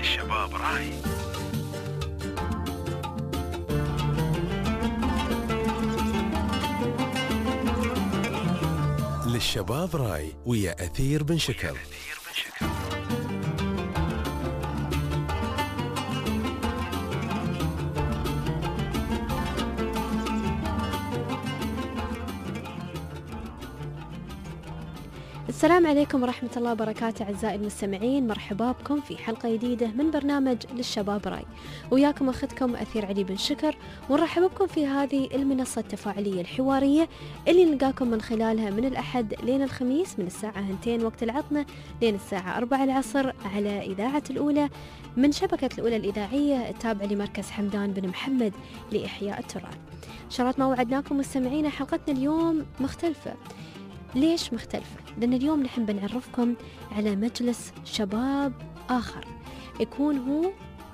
للشباب راي. للشباب راي ويا أثير بن شكر. السلام عليكم ورحمة الله وبركاته أعزائي المستمعين، مرحبا بكم في حلقة جديدة من برنامج للشباب راي، وياكم أخذكم أثير علي بن شكر، ونرحب بكم في هذه المنصة التفاعلية الحوارية اللي نلقاكم من خلالها من الأحد لين الخميس من الساعة 2 وقت العطلة لين الساعة 4 العصر على إذاعة الأولى من شبكة الأولى الإذاعية التابعة لمركز حمدان بن محمد لإحياء التراث. شرط ما وعدناكم مستمعينا، حلقتنا اليوم مختلفة. ليش مختلفة؟ لأن اليوم نحن بنعرفكم على مجلس شباب آخر يكون هو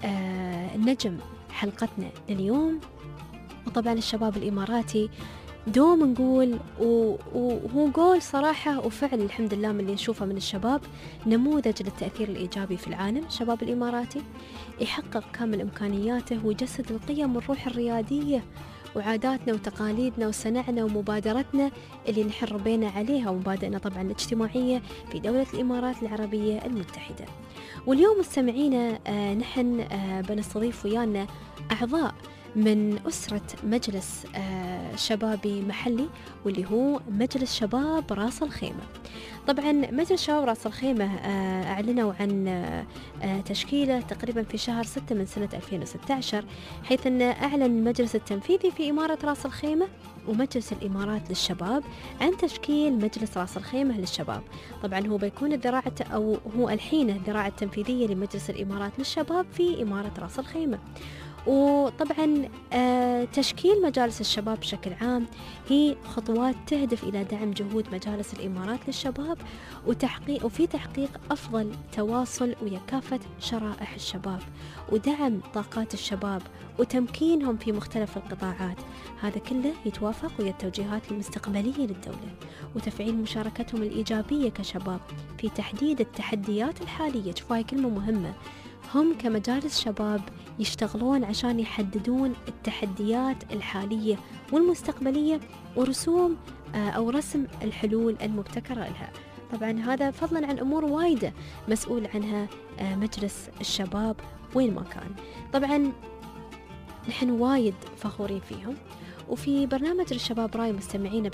نجم حلقتنا اليوم. وطبعا الشباب الإماراتي دوم نقول وهو قول صراحة وفعل الحمد لله من اللي نشوفه من الشباب، نموذج للتأثير الإيجابي في العالم. الشباب الإماراتي يحقق كامل إمكانياته ويجسد القيم والروح الريادية وعاداتنا وتقاليدنا وصنعنا ومبادرتنا اللي نحن ربينا عليها ومبادئنا طبعا الاجتماعية في دولة الإمارات العربية المتحدة. واليوم مستمعينا نحن بنستضيف ويانا أعضاء من أسرة مجلس شبابي محلي واللي هو مجلس شباب راس الخيمة. طبعا مجلس شباب راس الخيمة أعلنوا عن تشكيله تقريبا في شهر 6 من سنة 2016، حيث أن أعلن المجلس التنفيذي في إمارة راس الخيمة ومجلس الإمارات للشباب عن تشكيل مجلس راس الخيمة للشباب. طبعا هو بيكون الذراع أو هو الحين الذراع التنفيذية لمجلس الإمارات للشباب في إمارة راس الخيمة. وطبعا تشكيل مجالس الشباب بشكل عام هي خطوات تهدف إلى دعم جهود مجالس الإمارات للشباب وفي تحقيق أفضل تواصل ويا كافة شرائح الشباب ودعم طاقات الشباب وتمكينهم في مختلف القطاعات. هذا كله يتوافق ويا التوجيهات المستقبلية للدولة وتفعيل مشاركتهم الإيجابية كشباب في تحديد التحديات الحالية. شوفوا هاي كلمة مهمة، هم كمجالس شباب يشتغلون عشان يحددون التحديات الحالية والمستقبلية ورسوم أو رسم الحلول المبتكرة لها. طبعا هذا فضلا عن أمور وايدة مسؤول عنها مجلس الشباب وين ما كان. طبعا نحن وايد فخورين فيهم. وفي برنامج الشباب راي مستمعين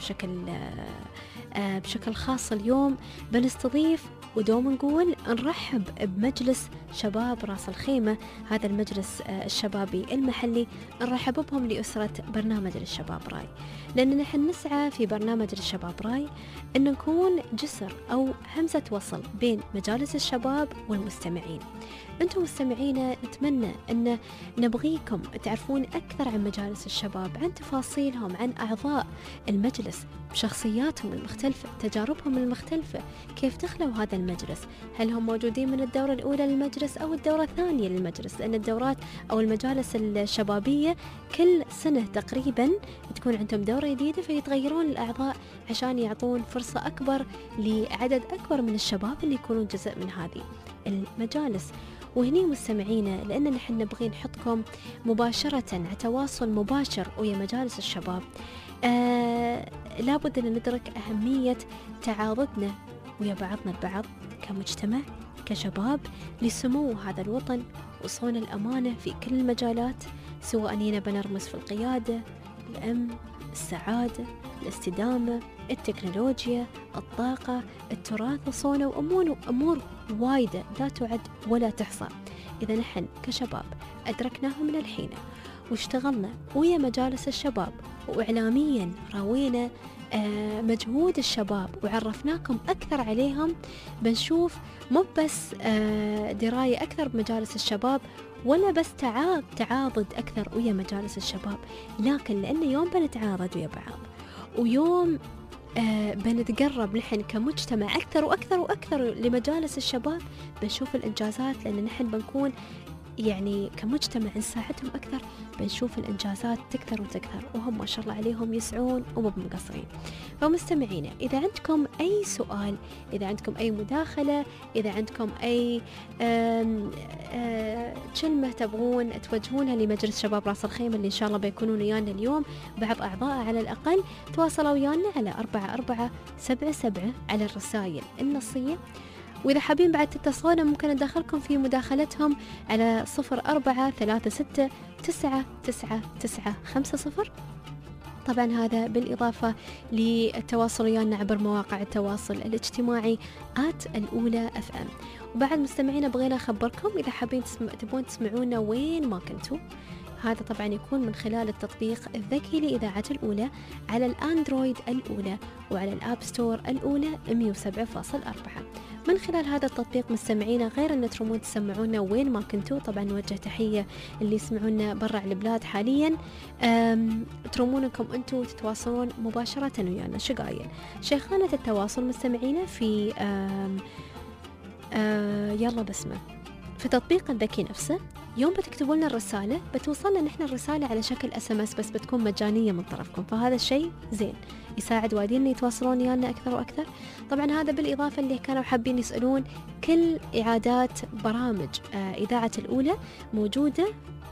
بشكل خاص اليوم بنستضيف ودوم نقول نرحب بمجلس شباب راس الخيمة، هذا المجلس الشبابي المحلي، نرحب بهم لأسرة برنامج الشباب راي، لأن نحن نسعى في برنامج الشباب راي أن نكون جسر أو همزة وصل بين مجالس الشباب والمستمعين. أنتم مستمعينا نتمنى أن نبغيكم تعرفون أكثر عن مجالس الشباب، عن تفاصيلهم، عن أعضاء المجلس، شخصياتهم المختلفة، تجاربهم المختلفة، كيف دخلوا هذا المجلس، هل هم موجودين من الدورة الأولى للمجلس أو الدورة الثانية للمجلس، لأن الدورات أو المجالس الشبابية كل سنة تقريبا تكون عندهم دورة جديدة فيتغيرون الأعضاء عشان يعطون فرصة أكبر لعدد أكبر من الشباب اللي يكونون جزء من هذه المجالس. وهني مستمعينا لأن نحن نبغي نحطكم مباشرة على تواصل مباشر ويا مجالس الشباب، لابد أن ندرك أهمية تعاضدنا ويا بعضنا البعض كمجتمع كشباب لسمو هذا الوطن وصون الأمانة في كل المجالات، سواء أننا بنرمز في القيادة، الأمن، السعادة، الاستدامة، التكنولوجيا، الطاقة، التراث وصونه وأمور وايدة لا تعد ولا تحصى. إذا نحن كشباب أدركناها من الحين واشتغلنا ويا مجالس الشباب وإعلاميا راوينا مجهود الشباب وعرفناكم أكثر عليهم، بنشوف مو بس دراية أكثر بمجالس الشباب ولا بس تعاضد أكثر ويا مجالس الشباب، لكن لأن يوم بنتعاضد ويا بعض ويوم بنتقرب نحن كمجتمع أكثر وأكثر وأكثر لمجالس الشباب، بنشوف الإنجازات، لأن نحن بنكون يعني كمجتمع نساعدهم أكثر بنشوف الإنجازات تكثر وتكثر، وهم ما شاء الله عليهم يسعون ومو مقصرين. فمستمعينا إذا عندكم أي سؤال، إذا عندكم أي مداخلة، إذا عندكم أي كلمة تبغون توجهونها لمجلس شباب راس الخيمة اللي إن شاء الله بيكونون ويانا اليوم بعض أعضاء على الأقل، تواصلوا ويانا على 4477 على الرسائل النصية. وإذا حابين بعد تتصلون ممكن ندخلكم في مداخلتهم على 0436999950. طبعا هذا بالإضافة للتواصل ويانا عبر مواقع التواصل الاجتماعي @الأولى FM. وبعد مستمعينا بغينا أخبركم إذا حابين تبون تسمعونا وين ما كنتوا، هذا طبعا يكون من خلال التطبيق الذكي لإذاعة الأولى على الأندرويد الأولى وعلى الآب ستور الأولى 107.4. من خلال هذا التطبيق مستمعينا غير أن ترومون تسمعونا وين ما كنتوا، طبعا نوجه تحية اللي يسمعونا برا البلاد حاليا، ترومون انكم انتوا تتواصلون مباشرة ويانا. شقايل شيخانة التواصل مستمعينا في يلا بسمة في تطبيق الذكي نفسه. يوم بتكتبوا لنا الرسالة بتوصلنا نحن الرسالة على شكل SMS بس بتكون مجانية من طرفكم، فهذا الشيء زين يساعد والدينا يتواصلون ويانا أكثر وأكثر. طبعا هذا بالإضافة اللي كانوا حابين يسألون، كل إعادات برامج إذاعة الأولى موجودة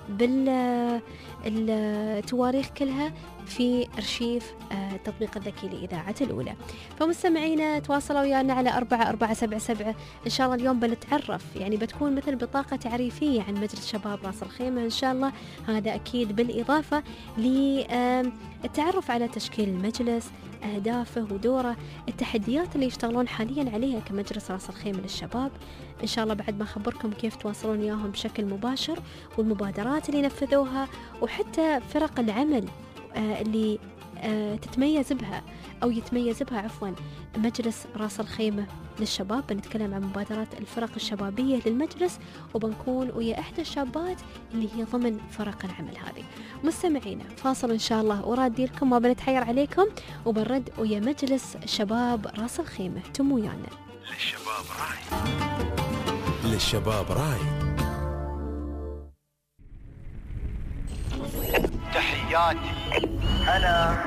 بالتواريخ كلها في أرشيف التطبيق الذكي لإذاعة الأولى. فمستمعينا تواصلوا ويانا على 4477. إن شاء الله اليوم بنتعرف، يعني بتكون مثل بطاقة تعريفية عن مجلس شباب راس الخيمة إن شاء الله. هذا أكيد بالإضافة للتعرف على تشكيل المجلس، أهدافه ودوره، التحديات اللي يشتغلون حاليا عليها كمجلس راس الخيمة للشباب. إن شاء الله بعد ما أخبركم كيف تواصلون وياهم بشكل مباشر، والمبادرات اللي نفذوها، وحتى فرق العمل اللي تتميز بها أو يتميز بها مجلس راس الخيمة للشباب. بنتكلم عن مبادرات الفرق الشبابية للمجلس، وبنكون ويا إحدى الشابات اللي هي ضمن فرق العمل هذه. مستمعينا فاصل إن شاء الله ورادي لكم، ما بنتحير عليكم، وبنرد ويا مجلس شباب راس الخيمة. تم ويانا. للشباب راي، للشباب راي. تحياتي أنا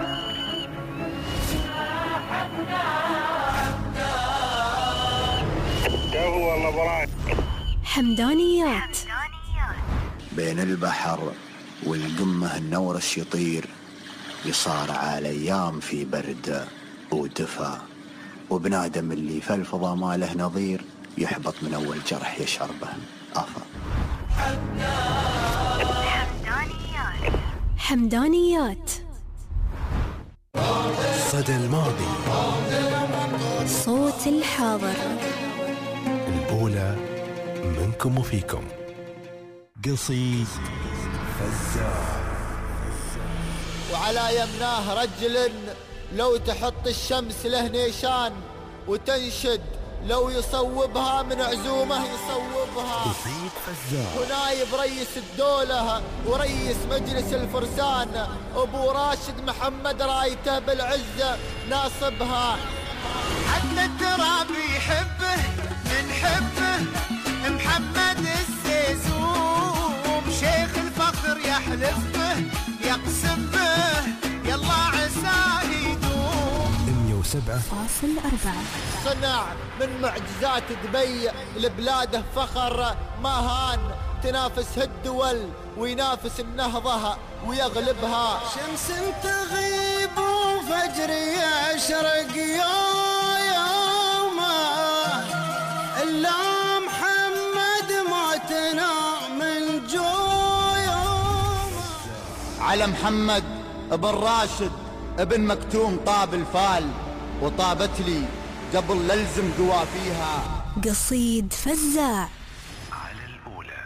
والله براي. حمدانيات بين البحر والقمة النورش يطير، يصارع الأيام في برد ودفا، وبنادم اللي في الفضا ما له نظير، يحبط من أول جرح يشعر به أفا. حمدانيات صدى الماضي، صوت الحاضر، الأولى منكم وفيكم. قصيد فزاع. وعلى يمناه رجل لو تحط الشمس له نيشان، وتنشد لو يصوبها من عزومه يصوبها. قصيد فزاع. ونايب رئيس الدولة ورئيس مجلس الفرسان أبو راشد محمد رايته بالعزة ناصبها. حتى التراب يحبه من حبه محمد السيسوم، شيخ الفخر يحلف به يقسم به يلا عساه يدوم. 107.4 صنع من معجزات دبي لبلاده فخر، ما هان تنافس الدول وينافس النهضة ويغلبها. شمس تغيب وفجر يشرق يومه، إلا محمد موتنا من جويومه. على محمد ابن راشد ابن مكتوم طاب الفال، وطابت لي قبل للزم قوافيها. قصيد فزاع على الأولى.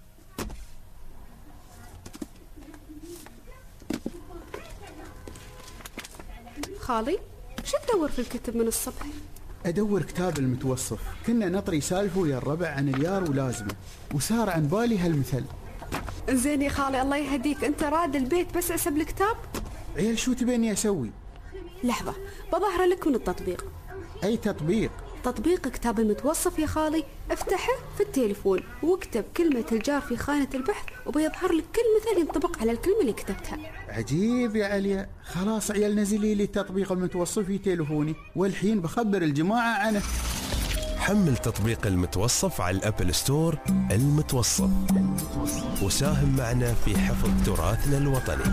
خالي شو تدور في الكتب من الصبح؟ أدور كتاب المتوصف. كنا نطري سالفه ويا الربع عن اليار ولازمه، وصار عن بالي هالمثل. زين يا خالي الله يهديك، انت راد البيت بس اسب الكتاب؟ عيال شو تبيني أسوي؟ لحظة بظهر لك من التطبيق. أي تطبيق؟ تطبيق كتاب المتوصف يا خالي افتحه في التليفون واكتب كلمة الجار في خانة البحث وبيظهر لك كل مثل ينطبق على الكلمة اللي كتبتها. عجيب يا عليا، خلاص عيال نزلي لي تطبيق المتوصف في تليفوني والحين بخبر الجماعة عنه. حمل تطبيق المتوصف على الأبل ستور. المتوصف، وساهم معنا في حفظ تراثنا الوطني.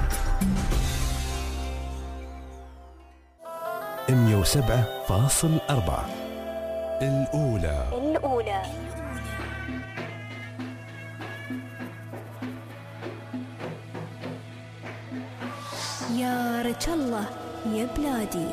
107.4 الأولى. يا رجال الله يا بلادي.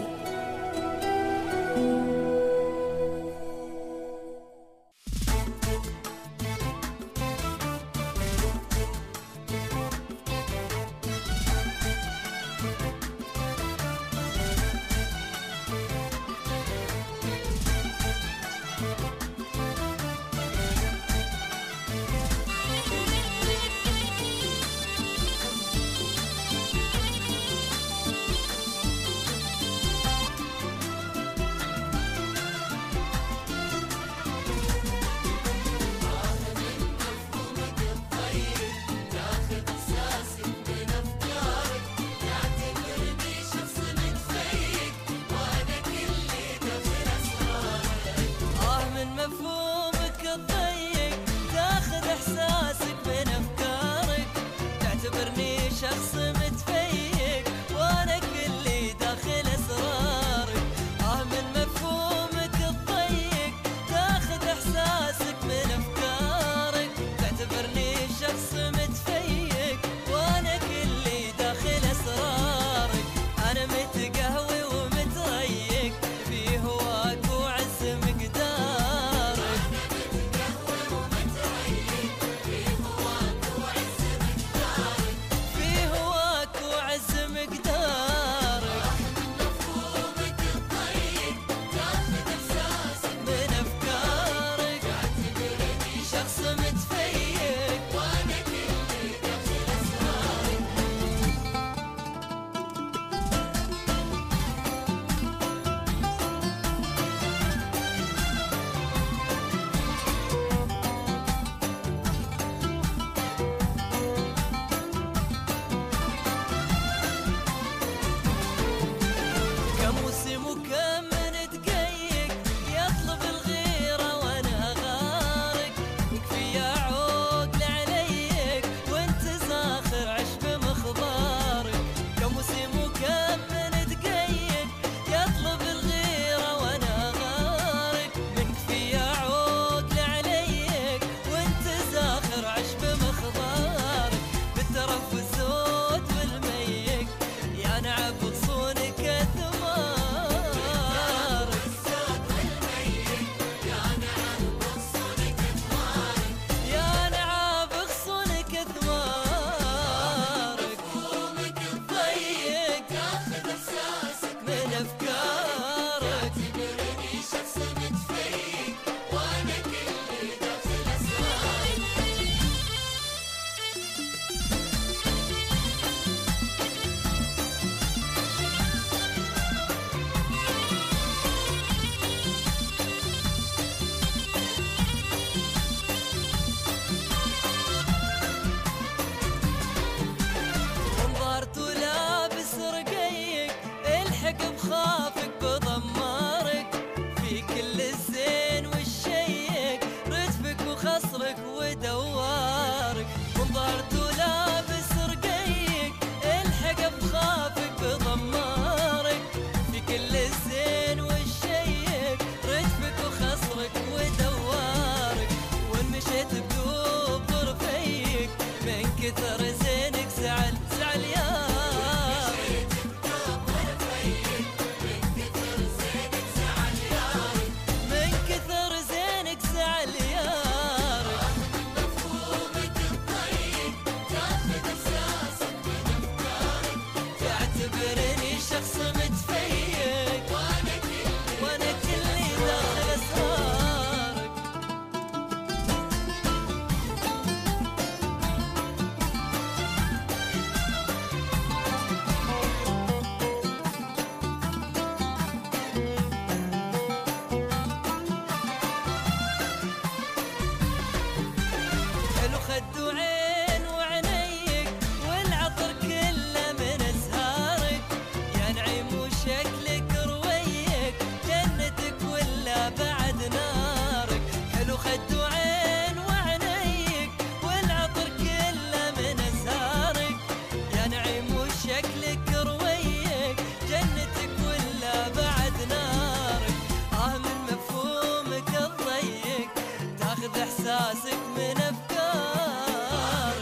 إحساسك من أفكار،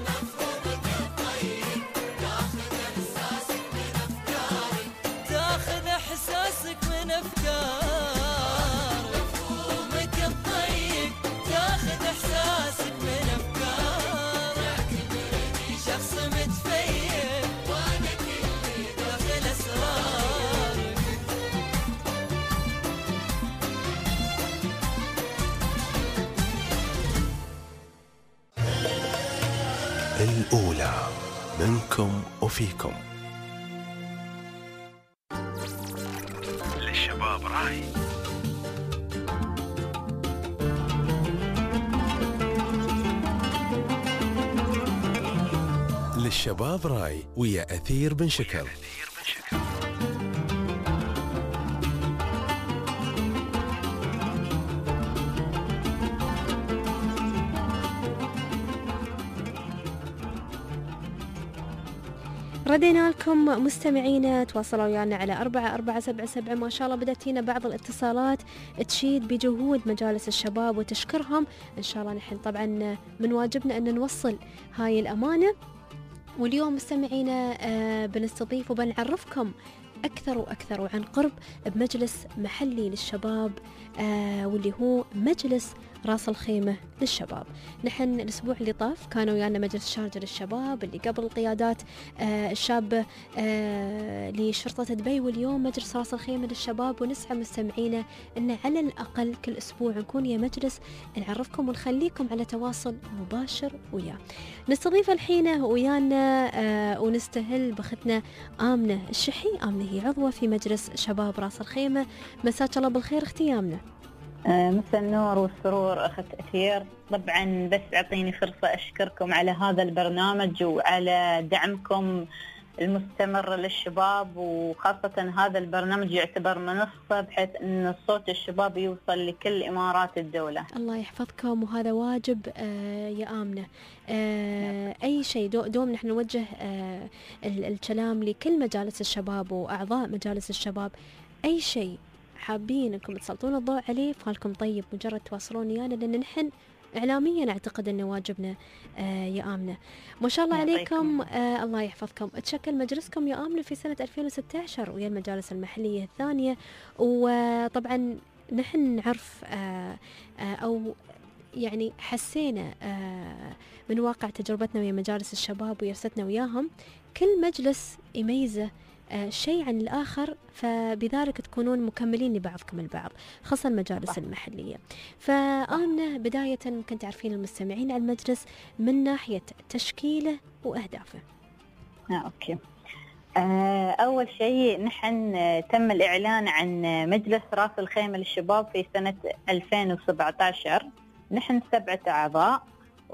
تاخذ إحساسك من أفكار، مفهومك الطيب تاخذ إحساسك من أفكار، شخص متفيد وأنا كلي داخل أسرارك. الأولى منكم وفيكم. للشباب راي. للشباب راي ويا أثير بن شكر. ردينا لكم مستمعينا، تواصلوا ويانا على 4477. ما شاء الله بدأت هنا بعض الاتصالات تشيد بجهود مجالس الشباب وتشكرهم. إن شاء الله نحن طبعا من واجبنا أن نوصل هاي الأمانة. واليوم مستمعينا بنستضيف وبنعرفكم أكثر وأكثر وعن قرب بمجلس محلي للشباب واللي هو مجلس راس الخيمة للشباب. نحن الأسبوع اللي طاف كانوا ويانا مجلس شارجة للشباب اللي قبل قيادات الشابة لشرطة دبي، واليوم مجلس راس الخيمة للشباب. ونسعى مستمعينا أن على الأقل كل أسبوع نكون يا مجلس نعرفكم ونخليكم على تواصل مباشر وياه. نستضيف الحين ويانا ونستهل بختنا آمنة الشحي. آمنة هي عضوة في مجلس شباب راس الخيمة. مساك الله بالخير اختي آمنة. مساء النور والسرور أخت أثير. طبعا بس أعطيني فرصة أشكركم على هذا البرنامج وعلى دعمكم المستمر للشباب، وخاصة هذا البرنامج يعتبر منصة بحيث أن صوت الشباب يوصل لكل إمارات الدولة. الله يحفظكم، وهذا واجب يا آمنة. أي شيء دوم نحن نوجه الكلام لكل مجالس الشباب وأعضاء مجالس الشباب. أي شيء حابين انكم تسلطون الضوء عليه فالكم طيب، مجرد تواصلون ويانا لان نحن اعلاميا اعتقد انه واجبنا يا آمنة. ما شاء الله عليكم. الله يحفظكم. تشكل مجلسكم يا آمنة في سنة 2016 ويا المجالس المحلية الثانية، وطبعا نحن نعرف او يعني حسينا من واقع تجربتنا ويا مجالس الشباب ويرستنا وياهم، كل مجلس يميزه شيء عن الآخر، فبذلك تكونون مكملين لبعضكم البعض، خاصة المجالس المحلية. فآمنة بداية ممكن تعرفين المستمعين على المجلس من ناحية تشكيله وأهدافه. أوكي. أول شيء نحن تم الإعلان عن مجلس راس الخيمة للشباب في سنة 2017. نحن 7 أعضاء،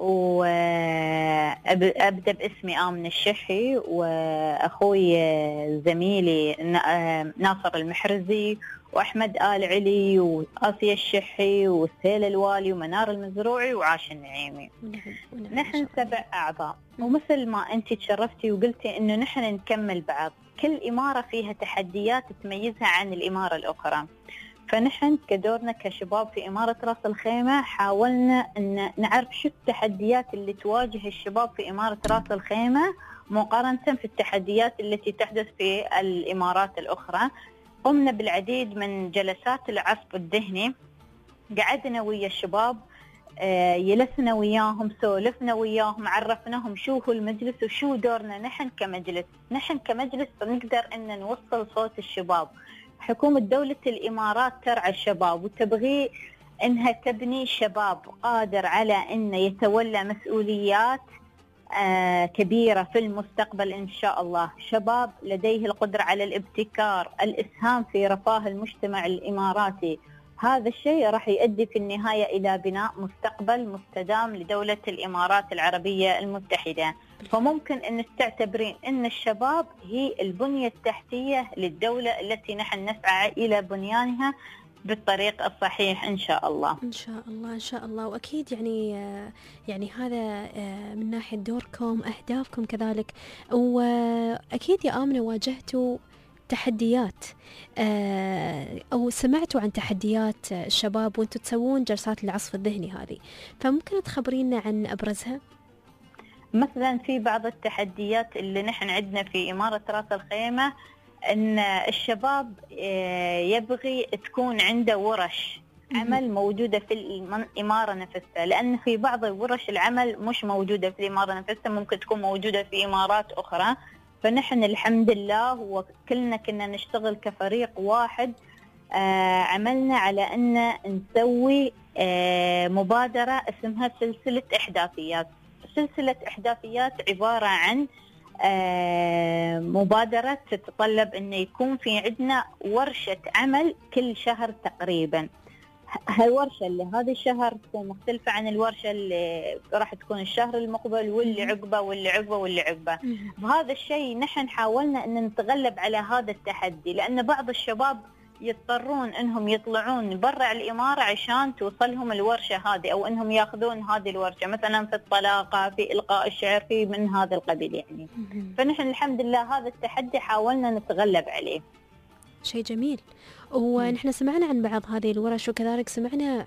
وأبدأ باسمي آمنة الشحي، وأخوي زميلي ناصر المحرزي، وأحمد آل علي، وآسيا الشحي، وسهيل الوالي، ومنار المزروعي، وعاش النعيمي. نحن 7 أعضاء، ومثل ما أنت تشرفتي وقلتي إنه نحن نكمل بعض. كل إمارة فيها تحديات تميزها عن الإمارة الأخرى، فنحن كدورنا كشباب في إمارة راس الخيمة حاولنا أن نعرف شو التحديات اللي تواجه الشباب في إمارة راس الخيمة مقارنة في التحديات التي تحدث في الإمارات الأخرى. قمنا بالعديد من جلسات العصف الذهني، قعدنا ويا الشباب، جلسنا وياهم، سولفنا وياهم، عرفناهم شو هو المجلس وشو دورنا نحن كمجلس. نحن كمجلس نقدر أن نوصل صوت الشباب. حكومة دولة الإمارات ترعى الشباب وتبغي أنها تبني شباب قادر على أن يتولى مسؤوليات كبيرة في المستقبل إن شاء الله. شباب لديه القدرة على الابتكار، الإسهام في رفاه المجتمع الإماراتي. هذا الشيء راح يؤدي في النهاية إلى بناء مستقبل مستدام لدولة الإمارات العربية المتحدة. فممكن أن تعتبرين أن الشباب هي البنية التحتية للدولة التي نحن نسعى إلى بنيانها بالطريق الصحيح إن شاء الله. إن شاء الله إن شاء الله. وأكيد يعني هذا من ناحية دوركم، أهدافكم كذلك. وأكيد يا آمنة واجهتوا تحديات أو سمعتوا عن تحديات الشباب وأنتوا تسوون جلسات العصف الذهني هذه، فممكن تخبرينا عن أبرزها؟ مثلا في بعض التحديات اللي نحن عندنا في إمارة رأس الخيمة، أن الشباب يبغي تكون عنده ورش عمل موجودة في الإمارة نفسها، لأن في بعض ورش العمل مش موجودة في الإمارة نفسها، ممكن تكون موجودة في إمارات أخرى. فنحن الحمد لله وكلنا كنا نشتغل كفريق واحد، عملنا على أن نسوي مبادرة اسمها سلسلة إحداثيات. سلسلة إحداثيات عبارة عن مبادرة تتطلب أن يكون في عندنا ورشة عمل كل شهر تقريبا. هالورشة اللي هذا الشهر تكون مختلفة عن الورشة اللي راح تكون الشهر المقبل واللي عقبه واللي عقبه واللي عقبه. بهذا الشيء نحن حاولنا أن نتغلب على هذا التحدي، لأن بعض الشباب يضطرون أنهم يطلعون برا الإمارة عشان توصلهم الورشة هذه، أو أنهم يأخذون هذه الورشة مثلا في الطلاقة، في إلقاء الشعر، في من هذا القبيل يعني. فنحن الحمد لله هذا التحدي حاولنا نتغلب عليه. شيء جميل. ونحن سمعنا عن بعض هذه الورش، وكذلك سمعنا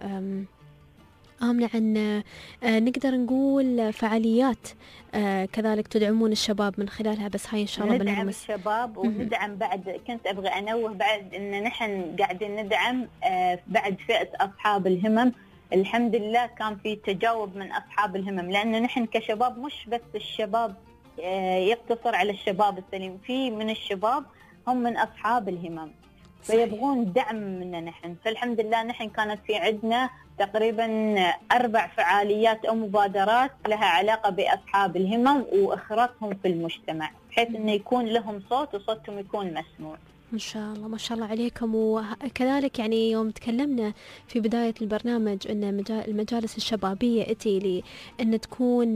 آمنة عن نقدر نقول فعاليات كذلك تدعمون الشباب من خلالها، بس هاي إن شاء الله ندعم الشباب وندعم بعد. كنت أبغى أنوه بعد أن نحن قاعدين ندعم بعد فئة أصحاب الهمم. الحمد لله كان في تجاوب من أصحاب الهمم، لأنه نحن كشباب مش بس الشباب يقتصر على الشباب السليم، في من الشباب هم من أصحاب الهمم فيبغون دعم منا نحن. فالحمد لله نحن كانت في عندنا تقريبا 4 فعاليات أو مبادرات لها علاقة بأصحاب الهمم وإخراجهم في المجتمع، بحيث أنه يكون لهم صوت وصوتهم يكون مسموع. ما شاء الله ما شاء الله عليكم. وكذلك يعني يوم تكلمنا في بداية البرنامج أن المجالس الشبابية أتي لأن تكون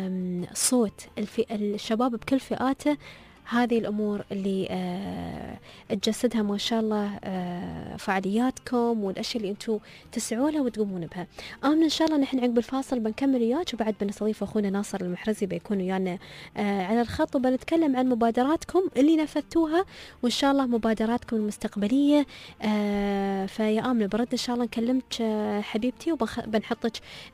صوت الشباب بكل فئاته، هذه الأمور اللي تجسدها ما شاء الله فعالياتكم والأشياء اللي أنتم تسعوا لها وتقومون بها. آمنة إن شاء الله نحن عقب الفاصل بنكمل وياك، وبعد بنستضيف أخونا ناصر المحرزي بيكون ويانا على الخط، وبنتكلم عن مبادراتكم اللي نفذتوها وإن شاء الله مبادراتكم المستقبلية. فيا آمنة برد إن شاء الله نكلمك حبيبتي، وبنحطك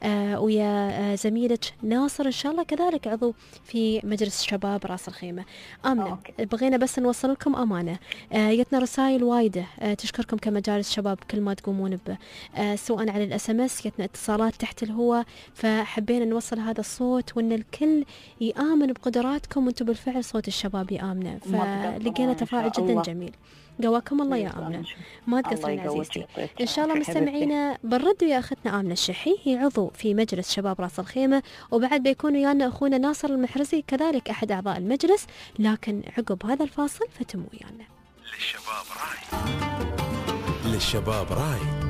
ويا زميلك ناصر إن شاء الله كذلك عضو في مجلس شباب رأس الخيمة. آمنة بغينا بس نوصل لكم أمانة، جتنا رسائل وايدة تشكركم كمجالس شباب كل ما تقومون به، سواء على الSMS، جتنا اتصالات تحت الهواء، فحبينا نوصل هذا الصوت وأن الكل يآمن بقدراتكم، وأنتم بالفعل صوت الشباب يآمنه، فلقينا تفاعل جدا جميل. قواكم الله يا آمنة، ما تقصرين عزيزتي. إن شاء الله مستمعينا بنرد ويا أختنا آمنة الشحي، هي عضو في مجلس شباب رأس الخيمة، وبعد بيكون ويانا أخونا ناصر المحرزي كذلك أحد أعضاء المجلس، لكن عقب هذا الفاصل فتموا ويانا. للشباب راي، للشباب راي.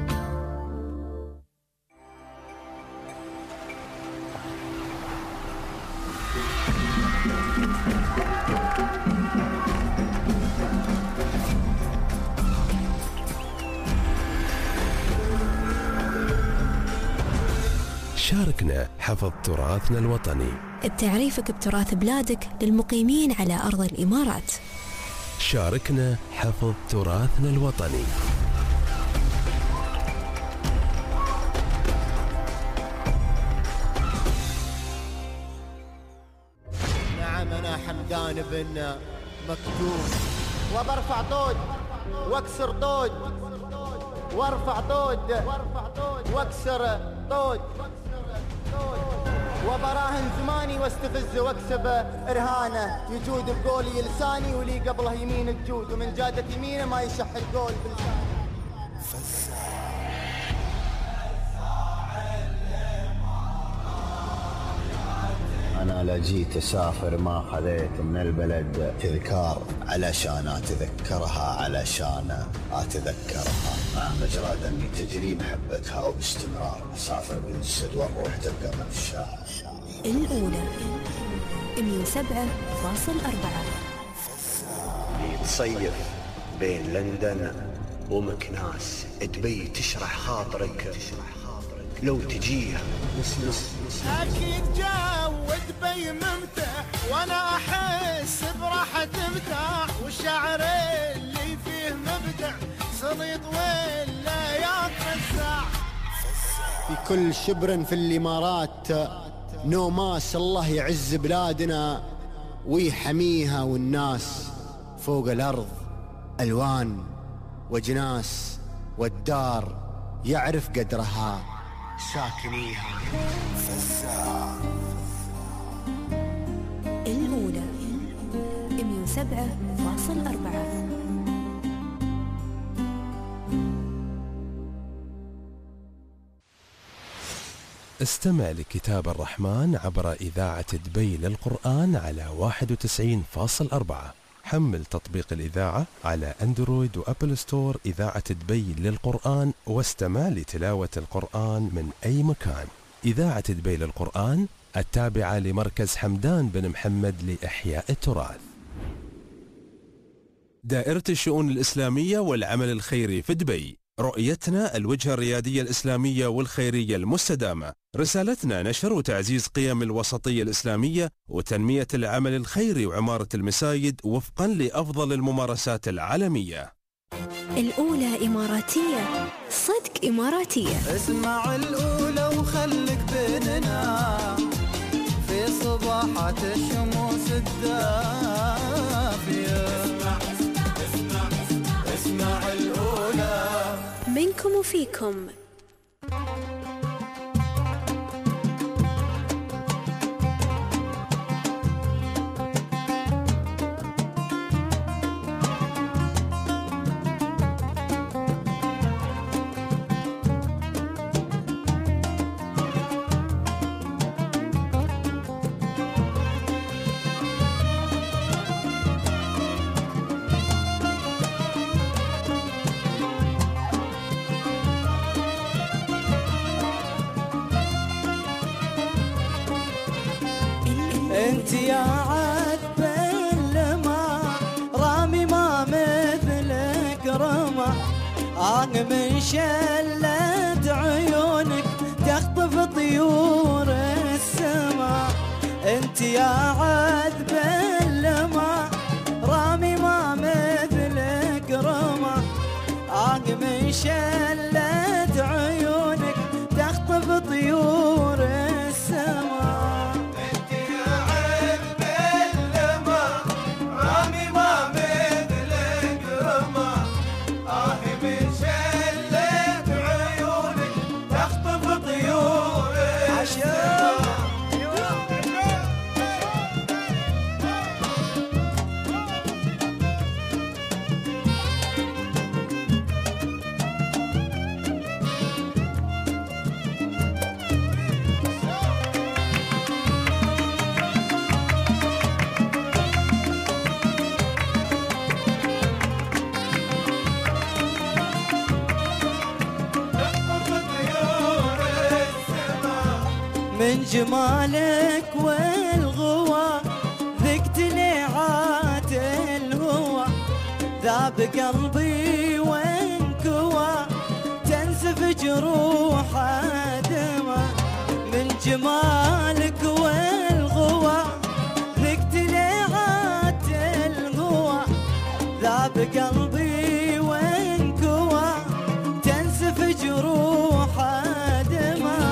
شاركنا حفظ تراثنا الوطني. تعريفك بتراث بلادك للمقيمين على أرض الإمارات. شاركنا حفظ تراثنا الوطني. نعم أنا حمدان بن مكتوم، وبرفع طود واكسر طود، وارفع طود واكسر طود، وبراهن زماني واستفز واكسب رهانه، يجود بقولي لساني ولي قبله يمين الجود، ومن جادة يمينه ما يشح القول بلسانه. أنا لا جيت أسافر ما خذيت من البلد تذكار، علشان أتذكرها علشان أتذكرها، مع مجرى دمي تجري محبتها وباستمرار أسافر بالسد والروح تبقى من الشاعر. الأولى 107.4 تصيف بين لندن ومكناس، تبي تشرح خاطرك لو تجيه اكيد جود بي ممتع وانا احس براحة تمتع والشعر اللي فيه مبدع صليط ولا يتفزع. في كل شبر في الامارات نوماس الله يعز بلادنا ويحميها، والناس فوق الارض الوان وجناس، والدار يعرف قدرها ساكنيها. الأولى 107.4. استمع لكتاب الرحمن عبر إذاعة دبي للقرآن على 91.4. حمل تطبيق الإذاعة على أندرويد وأبل ستور إذاعة دبي للقرآن واستمع لتلاوة القرآن من أي مكان. إذاعة دبي للقرآن التابعة لمركز حمدان بن محمد لإحياء التراث. دائرة الشؤون الإسلامية والعمل الخيري في دبي. رؤيتنا الوجهة الريادية الإسلامية والخيرية المستدامة. رسالتنا نشر وتعزيز قيم الوسطية الإسلامية وتنمية العمل الخيري وعمارة المساجد وفقا لأفضل الممارسات العالمية. الأولى إماراتية، صدق إماراتية. اسمع الأولى وخلك بيننا في صباحات الشموس الدافية. اسمع الأولى منكم وفيكم. انت يا عذب اللمع رامي ما مثلك رمى، من شلة عيونك تخطف طيور السما. انت يا عذب اللمع رامي ما مثلك رمى، من شلة عيونك تخطف طيور السما. من جمالك والغوى ذقت ليعات الهوى، ذاب قلبي وانكوى تنسف جروح دمى. من جمالك والغوى ذقت ليعات الهوى، ذاب قلبي وانكوى تنسف جروح دمى.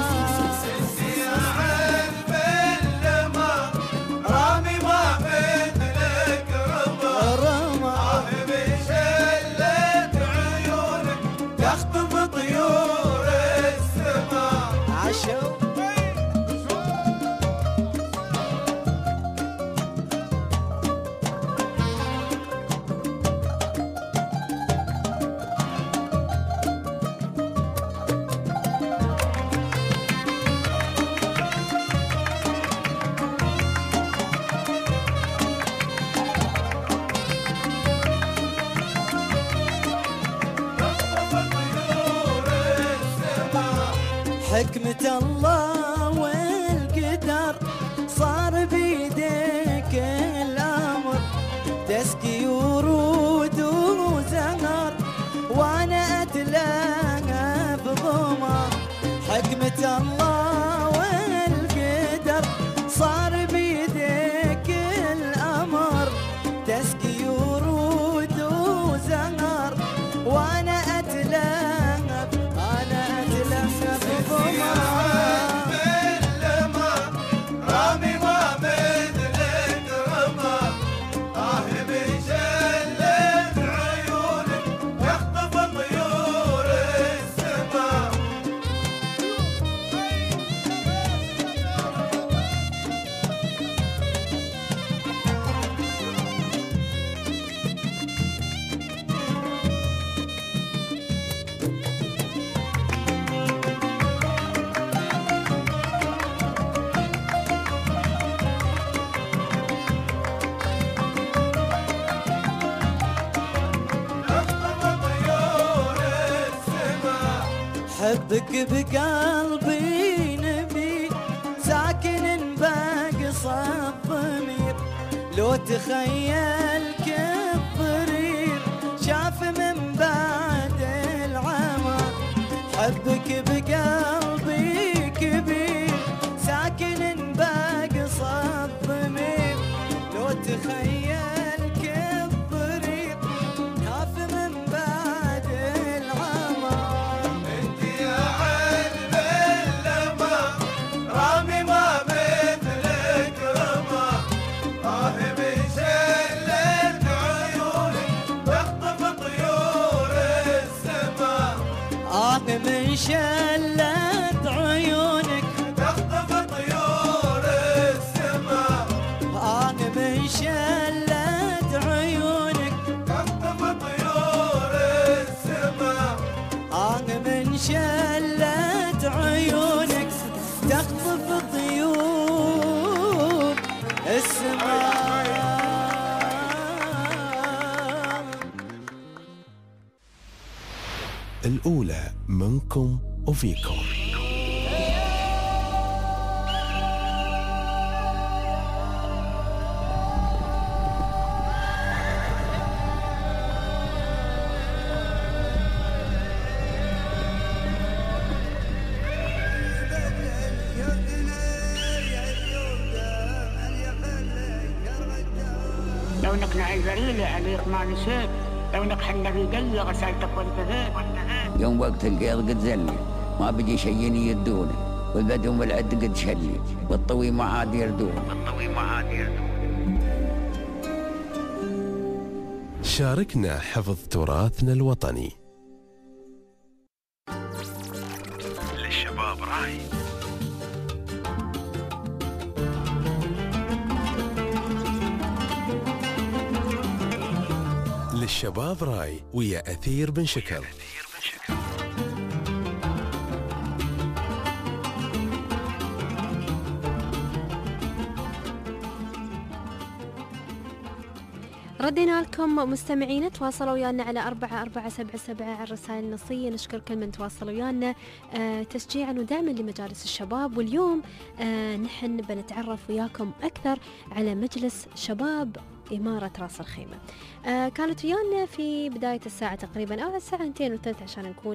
حكمة الله والقدر صار بيديك الأمر، تسقي ورود وزهر وانا اتلاقى بضمر. حكمة حبك بقلبي نبي ساكن باقصى الضمير، لو تخيل كالضرير شاف من بعد العمى. حبك بقلبي كبير ساكن باقصى الضمير، لو تخيل كالضرير شاف من بعد العمى. انت يا عين باللمى رامي ما مثلك رمى، من شلت عيونك تخطف طيور السما. من شلت عيونك تخطف طيور السما. من شلت عيونك تخطف طيور السما. من شلت عيونك تخطف طيور السماء. الأولى منكم وفيكم. لو انك نعي ذليلة عليك ما نسيت، لو انك حنا في قلة غسلتك وانتهيت. يوم وقت القيض قد زلي ما بيجي شيء يدوني، والبدو والعد قد شلي، والطوي ما عاد يردون. شاركنا حفظ تراثنا الوطني. للشباب راي. للشباب راي ويا أثير بن شكر. ردينا لكم مستمعين، تواصلوا ويانا على 4477 على الرسائل النصية. نشكر كل من تواصل ويانا تشجيعا ودعما لمجالس الشباب. واليوم نحن بنتعرف وياكم أكثر على مجلس شباب إمارة راس الخيمة. كانت ويانا في بداية الساعة تقريبا أو الساعة 2:03 عشان نكون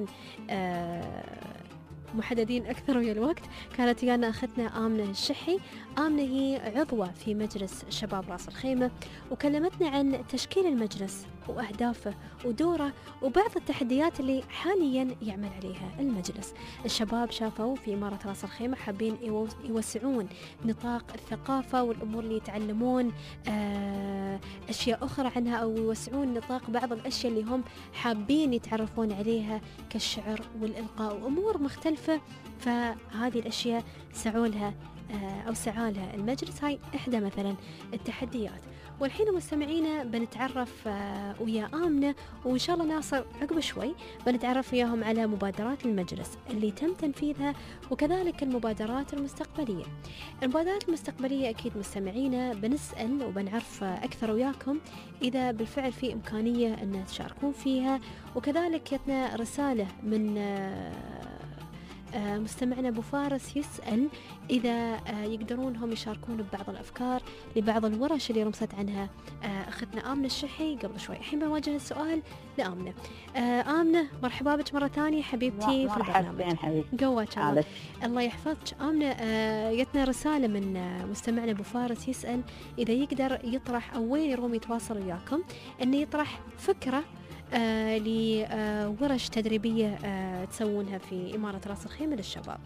محددين أكثر ويا الوقت. كانت ويانا أختنا آمنة الشحي. آمنة هي عضوة في مجلس شباب راس الخيمة، وكلمتنا عن تشكيل المجلس وأهدافه ودوره وبعض التحديات اللي حاليا يعمل عليها المجلس. الشباب شافوا في إمارة راس الخيمة حابين يوسعون نطاق الثقافة والأمور اللي يتعلمون أشياء أخرى عنها، أو يوسعون نطاق بعض الأشياء اللي هم حابين يتعرفون عليها كالشعر والإلقاء وأمور مختلفة. فهذه الأشياء سعوا لها المجلس. هاي إحدى مثلا التحديات. والحين مستمعينا بنتعرف ويا آمنة، وإن شاء الله ناصر عقب شوي بنتعرف وياهم على مبادرات المجلس اللي تم تنفيذها، وكذلك المبادرات المستقبلية. المبادرات المستقبلية أكيد مستمعينا بنسأل وبنعرف أكثر وياكم إذا بالفعل في إمكانية أن تشاركون فيها. وكذلك جتنا رسالة من مستمعنا أبو فارس يسأل إذا يقدرون هم يشاركون ببعض الأفكار لبعض الورش اللي رمزت عنها أختنا آمنة الشحي قبل شوي. الحين بنواجه السؤال لآمنة. آمنة مرحبا بك مرة ثانية حبيبتي في البرنامج. قواك الله يحفظك. آمنة جتنا رسالة من مستمعنا أبو فارس يسأل إذا يقدر يطرح أو وين يروم يتواصل وياكم أنه يطرح فكرة لورش تدريبية تسوونها في إمارة راس الخيمة للشباب.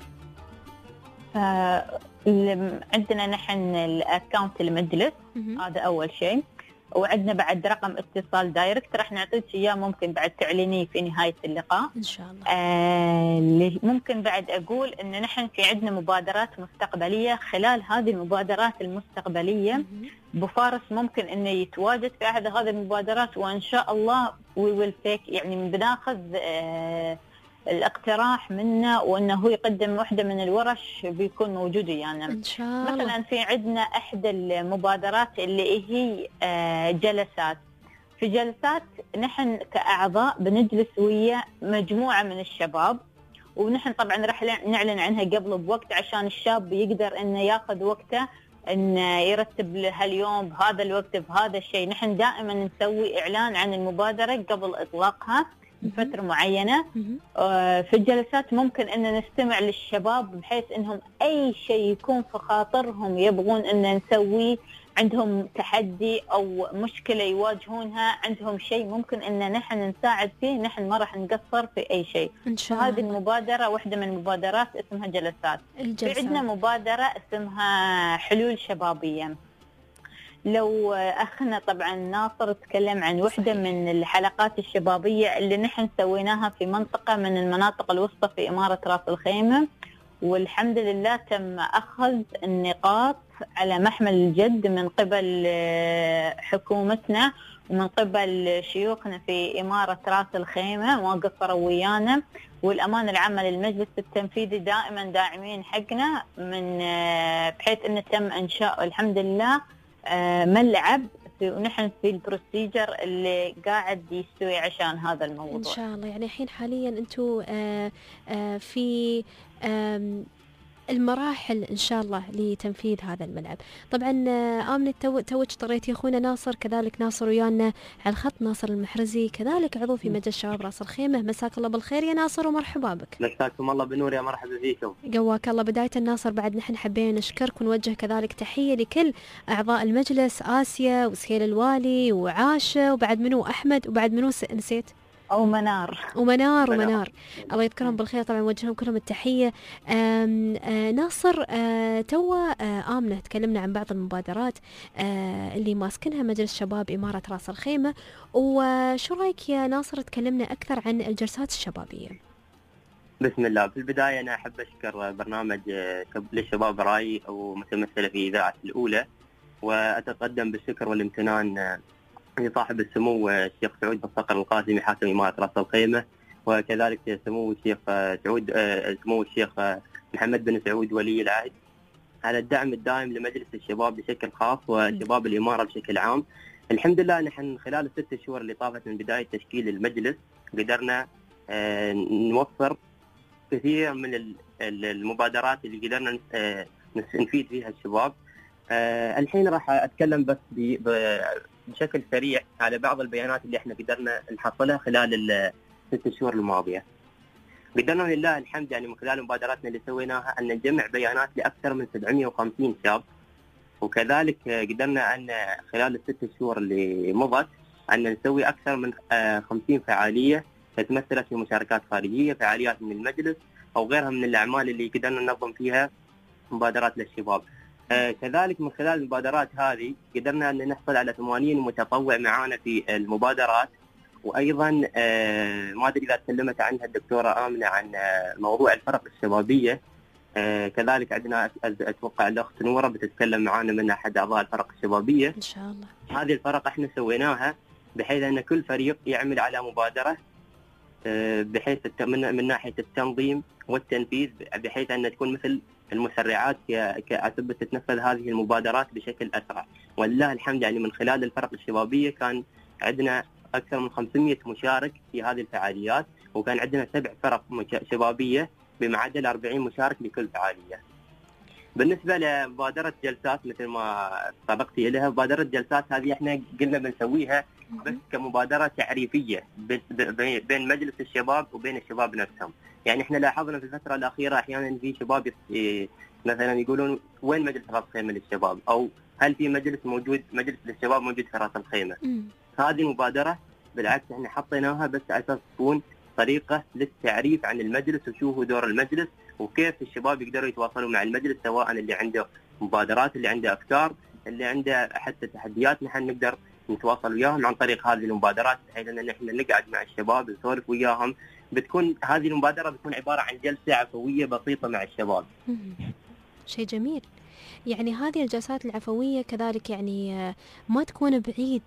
عندنا نحن الأكاونت المجلس، هذا أول شيء. وعندنا بعد رقم اتصال دايركت راح نعطيك إياه، ممكن بعد تعلنيه في نهاية اللقاء إن شاء الله. ممكن بعد أقول إن نحن في عندنا مبادرات مستقبلية. خلال هذه المبادرات المستقبلية بفارس ممكن إنه يتواجد في أحد هذه المبادرات، وإن شاء الله يعني بناخذ الاقتراح منه، وانه هو يقدم واحدة من الورش بيكون موجود يعني. ان شاء الله. مثلا في عندنا احدى المبادرات اللي هي جلسات. في جلسات نحن كأعضاء بنجلس ويا مجموعة من الشباب، ونحن طبعا راح نعلن عنها قبل بوقت عشان الشاب يقدر انه ياخذ وقته انه يرتب هاليوم بهذا الوقت بهذا الشيء. نحن دائما نسوي اعلان عن المبادره قبل اطلاقها بفتره معينه. في الجلسات ممكن ان نستمع للشباب بحيث انهم اي شيء يكون في خاطرهم يبغون ان نسويه، عندهم تحدي او مشكله يواجهونها، عندهم شيء ممكن ان نحن نساعد فيه، نحن ما راح نقصر في اي شيء ان شاء الله. هذه المبادره واحده من المبادرات اسمها جلسات. في عندنا مبادره اسمها حلول شبابيه. لو اخنا طبعا ناصر تكلم عن وحده من الحلقات الشبابيه اللي نحن سويناها في منطقه من المناطق الوسطى في اماره راس الخيمه، والحمد لله تم اخذ النقاط على محمل الجد من قبل حكومتنا ومن قبل شيوخنا في إمارة راس الخيمة، ما قصروا ويانا. والأمانة العامة للمجلس التنفيذي دائما داعمين حقنا، من بحيث أنه تم إنشاء الحمد لله ملعب ونحن في البروسيجر اللي قاعد يستوي عشان هذا الموضوع إن شاء الله. يعني الحين حاليا أنتم في المراحل إن شاء الله لتنفيذ هذا الملعب. طبعا آمنة توج طريتي أخونا ناصر، كذلك ناصر ويانا على الخط، ناصر المحرزي كذلك عضو في مجلس شباب راس الخيمة. مساك الله بالخير يا ناصر ومرحبا بك. مساكم الله بنور، يا مرحبا فيكم. قواك الله. بداية ناصر بعد نحن حبينا نشكرك ونوجه كذلك تحية لكل أعضاء المجلس، آسيا وسهيل الوالي وعاشة وبعد منو أحمد وبعد منو نسيت أو منار. ومنار الله يذكرهم بالخير، طبعا نوجههم كلهم التحية. ناصر، توا آمنة تكلمنا عن بعض المبادرات اللي ماسكنها مجلس شباب إمارة راس الخيمة، وشو رأيك يا ناصر تكلمنا أكثر عن الجلسات الشبابية؟ بسم الله. في البداية أنا أحب أشكر برنامج للشباب راي أو متمثلة في إذاعة الأولى، وأتقدم بالشكر والامتنان لصاحب السمو الشيخ سعود بن صقر القاسمي حاكم إمارة راس الخيمة، وكذلك سمو الشيخ سعود سمو الشيخ محمد بن سعود ولي العهد على الدعم الدائم لمجلس الشباب بشكل خاص وشباب الإمارة بشكل عام. الحمد لله نحن خلال ال6 شهور اللي طافت من بداية تشكيل المجلس قدرنا نوفر كثير من المبادرات اللي قدرنا نفيد فيها الشباب. الحين راح أتكلم بس بشكل سريع على بعض البيانات اللي احنا قدرنا نحصلها خلال ال6 شهور الماضية. قدرنا لله الحمد يعني من خلال مبادراتنا اللي سويناها أن نجمع بيانات لأكثر من 750 شاب، وكذلك قدرنا أن خلال ال6 شهور اللي مضت أن نسوي أكثر من 50 فعالية تتمثل في مشاركات خارجية، فعاليات من المجلس أو غيرها من الأعمال اللي قدرنا ننظم فيها مبادرات للشباب. كذلك من خلال المبادرات هذه قدرنا أن نحصل على 80 متطوع معانا في المبادرات. وأيضا ما أدري إذا تكلمت عنها الدكتورة آمنة عن موضوع الفرق الشبابية، كذلك عندنا أتوقع الأخت نورة بتتكلم معانا من أحد أعضاء الفرق الشبابية إن شاء الله. هذه الفرق احنا سويناها بحيث أن كل فريق يعمل على مبادرة بحيث من ناحية التنظيم والتنفيذ، بحيث أن تكون مثل المسرعات كأسبة تتنفذ هذه المبادرات بشكل أسرع. ولله الحمد يعني من خلال الفرق الشبابية كان عندنا أكثر من 500 مشارك في هذه الفعاليات، وكان عندنا 7 فرق شبابية بمعدل 40 مشارك لكل فعالية. بالنسبة لمبادرة جلسات مثل ما سبقتي إليها، مبادرة جلسات هذه احنا قلنا بنسويها بس كمبادرة تعريفية بين مجلس الشباب وبين الشباب نفسهم. يعني احنا لاحظنا في الفترة الأخيرة أحيانا في شباب مثلا يقولون وين مجلس راس الخيمة للشباب، أو هل في مجلس للشباب موجود في راس الخيمة. هذه المبادرة بالعكس احنا حطيناها بس على أساس تكون طريقة للتعريف عن المجلس وشو هو دور المجلس وكيف الشباب يقدروا يتواصلوا مع المجلس، سواء اللي عنده مبادرات، اللي عنده أفكار، اللي عنده حتى تحديات، نحن نقدر نتواصل وياهم عن طريق هذه المبادرات، بحيث ان احنا نقعد مع الشباب نسولف وياهم. بتكون هذه المبادرة بتكون عبارة عن جلسة عفوية بسيطة مع الشباب. شيء جميل. يعني هذه الجلسات العفوية كذلك يعني ما تكون بعيد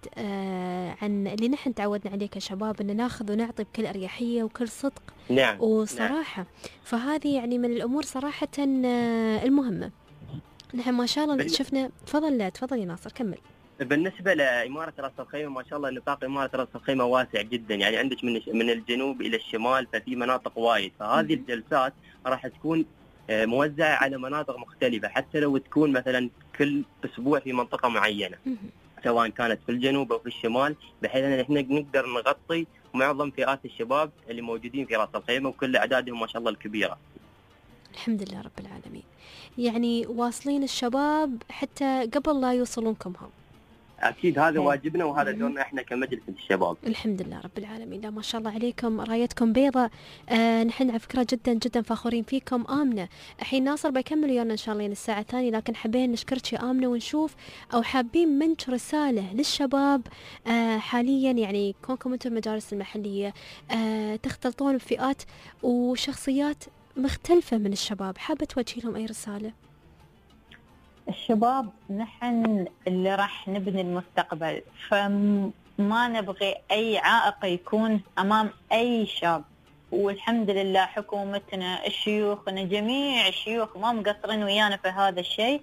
عن اللي نحن تعودنا عليه كشباب، أن ناخذ ونعطي بكل أريحية وكل صدق. نعم. وصراحة نعم. فهذه يعني من الأمور صراحة المهمة. نحن ما شاء الله شفنا. تفضل يا ناصر كمل. بالنسبة لإمارة رأس الخيمة ما شاء الله نطاق إمارة رأس الخيمة واسع جدا، يعني عندك من الجنوب إلى الشمال، ففي مناطق وايد، فهذه الجلسات راح تكون موزعة على مناطق مختلفة، حتى لو تكون مثلا كل أسبوع في منطقة معينة سواء كانت في الجنوب أو في الشمال، بحيث أن احنا نقدر نغطي معظم فئات الشباب اللي موجودين في رأس الخيمة وكل أعدادهم ما شاء الله الكبيرة. الحمد لله رب العالمين. يعني واصلين الشباب حتى قبل لا يوصلونكم هم. أكيد هذا واجبنا وهذا دورنا إحنا كمجلس الشباب. الحمد لله رب العالمين. لا ما شاء الله عليكم، رايتكم بيضة. نحن على فكرة جدا جدا فخورين فيكم. آمنة الحين ناصر بيكمل ويانا إن شاء الله الساعة الثانية، لكن حابين نشكرك يا آمنة ونشوف أو حابين منك رسالة للشباب حاليا، يعني كونكم أنتم المجالس المحلية تختلطون بفئات وشخصيات مختلفة من الشباب، حابة توجهي لهم أي رسالة؟ الشباب نحن اللي راح نبني المستقبل، فما نبغي أي عائق يكون أمام أي شاب، والحمد لله حكومتنا الشيوخنا جميع الشيوخ ما مقصرين ويانا في هذا الشيء،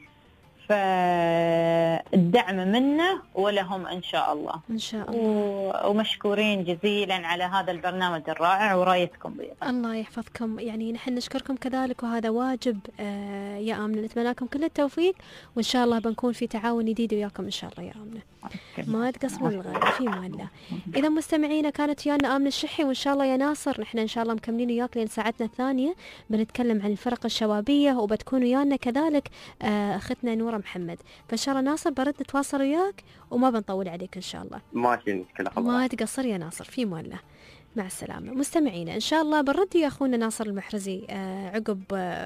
فالدعم منا ولهم إن شاء الله. إن شاء الله. ومشكورين جزيلا على هذا البرنامج الرائع ورايتكم بيضا. الله يحفظكم، يعني نحن نشكركم كذلك وهذا واجب يا آمنة. نتمنى لكم كل التوفيق وإن شاء الله بنكون في تعاون جديد وياكم إن شاء الله يا آمنة. ما تقصرون الغالي في مان الله. إذا مستمعينا كانت ويانا آمنة الشحي، وإن شاء الله يا ناصر نحن إن شاء الله مكملين وياك لين ساعتنا الثانية، بنتكلم عن الفرق الشبابية وبتكون ويانا كذلك أختنا نورة محمد. فإن شاء الله ناصر برد نتواصل وياك وما بنطول عليك إن شاء الله. ماشي مشكلة. ما تقصر يا ناصر في مان الله. مع السلامة. مستمعينا إن شاء الله بنرد يا أخونا ناصر المحرزي عقب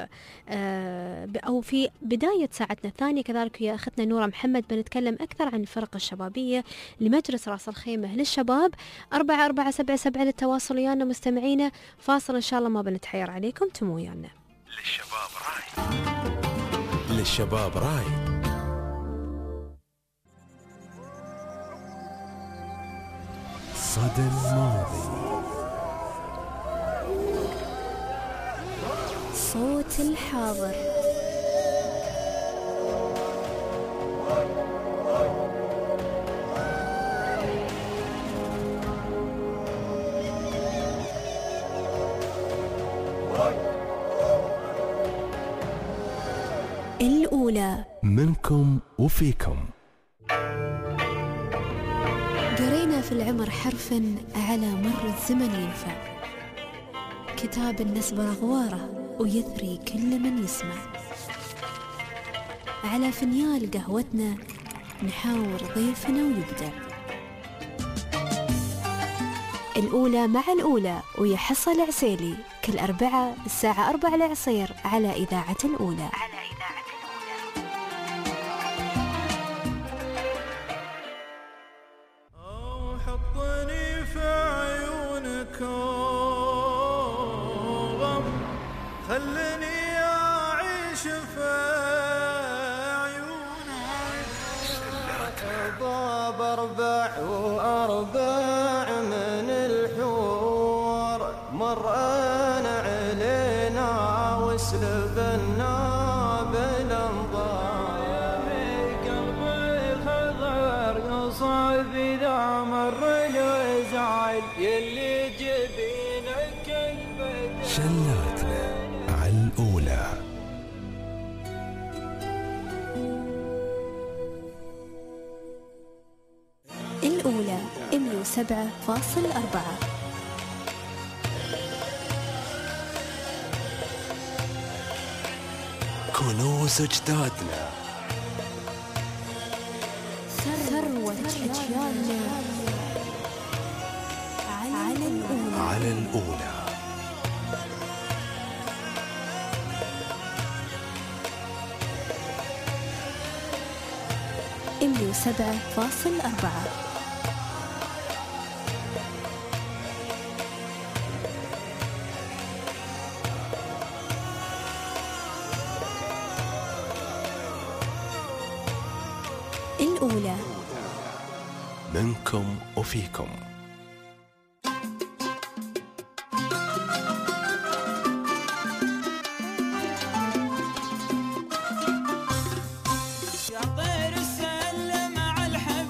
أو في بداية ساعتنا الثانية، كذلك يا أختنا نورة محمد بنتكلم أكثر عن الفرق الشبابية لمجلس رأس الخيمة للشباب. 4477 للتواصل ويانا مستمعينا. فاصل إن شاء الله ما بنتحير عليكم، تمو ويانا. للشباب راي، للشباب راي. صدى الماضي، صوت الحاضر، الأولى منكم وفيكم. قرينا في العمر حرفا على مر الزمن ينفع، كتاب النسب أغواره ويثري كل من يسمع، على فنيال قهوتنا نحاور ضيفنا ويبدع. الأولى مع الأولى ويحصل العسيلي كل أربعة الساعة 4 العصير على إذاعة الأولى. خلني أعيش في عيونك. ضاب 44 من الحور مرأنا علينا وسلبنا بالانظار. قلبي خضر يصعب إذا مر الوزعل يلي جبينك البدر. شلاتنا على الأولى. الأولى 107.4. كنوز أجدادنا، ثروة أجيالنا على الأولى. على الأولى. إملي 7.4. الأولى منكم وفيكم. يا طير السلم على الحبيب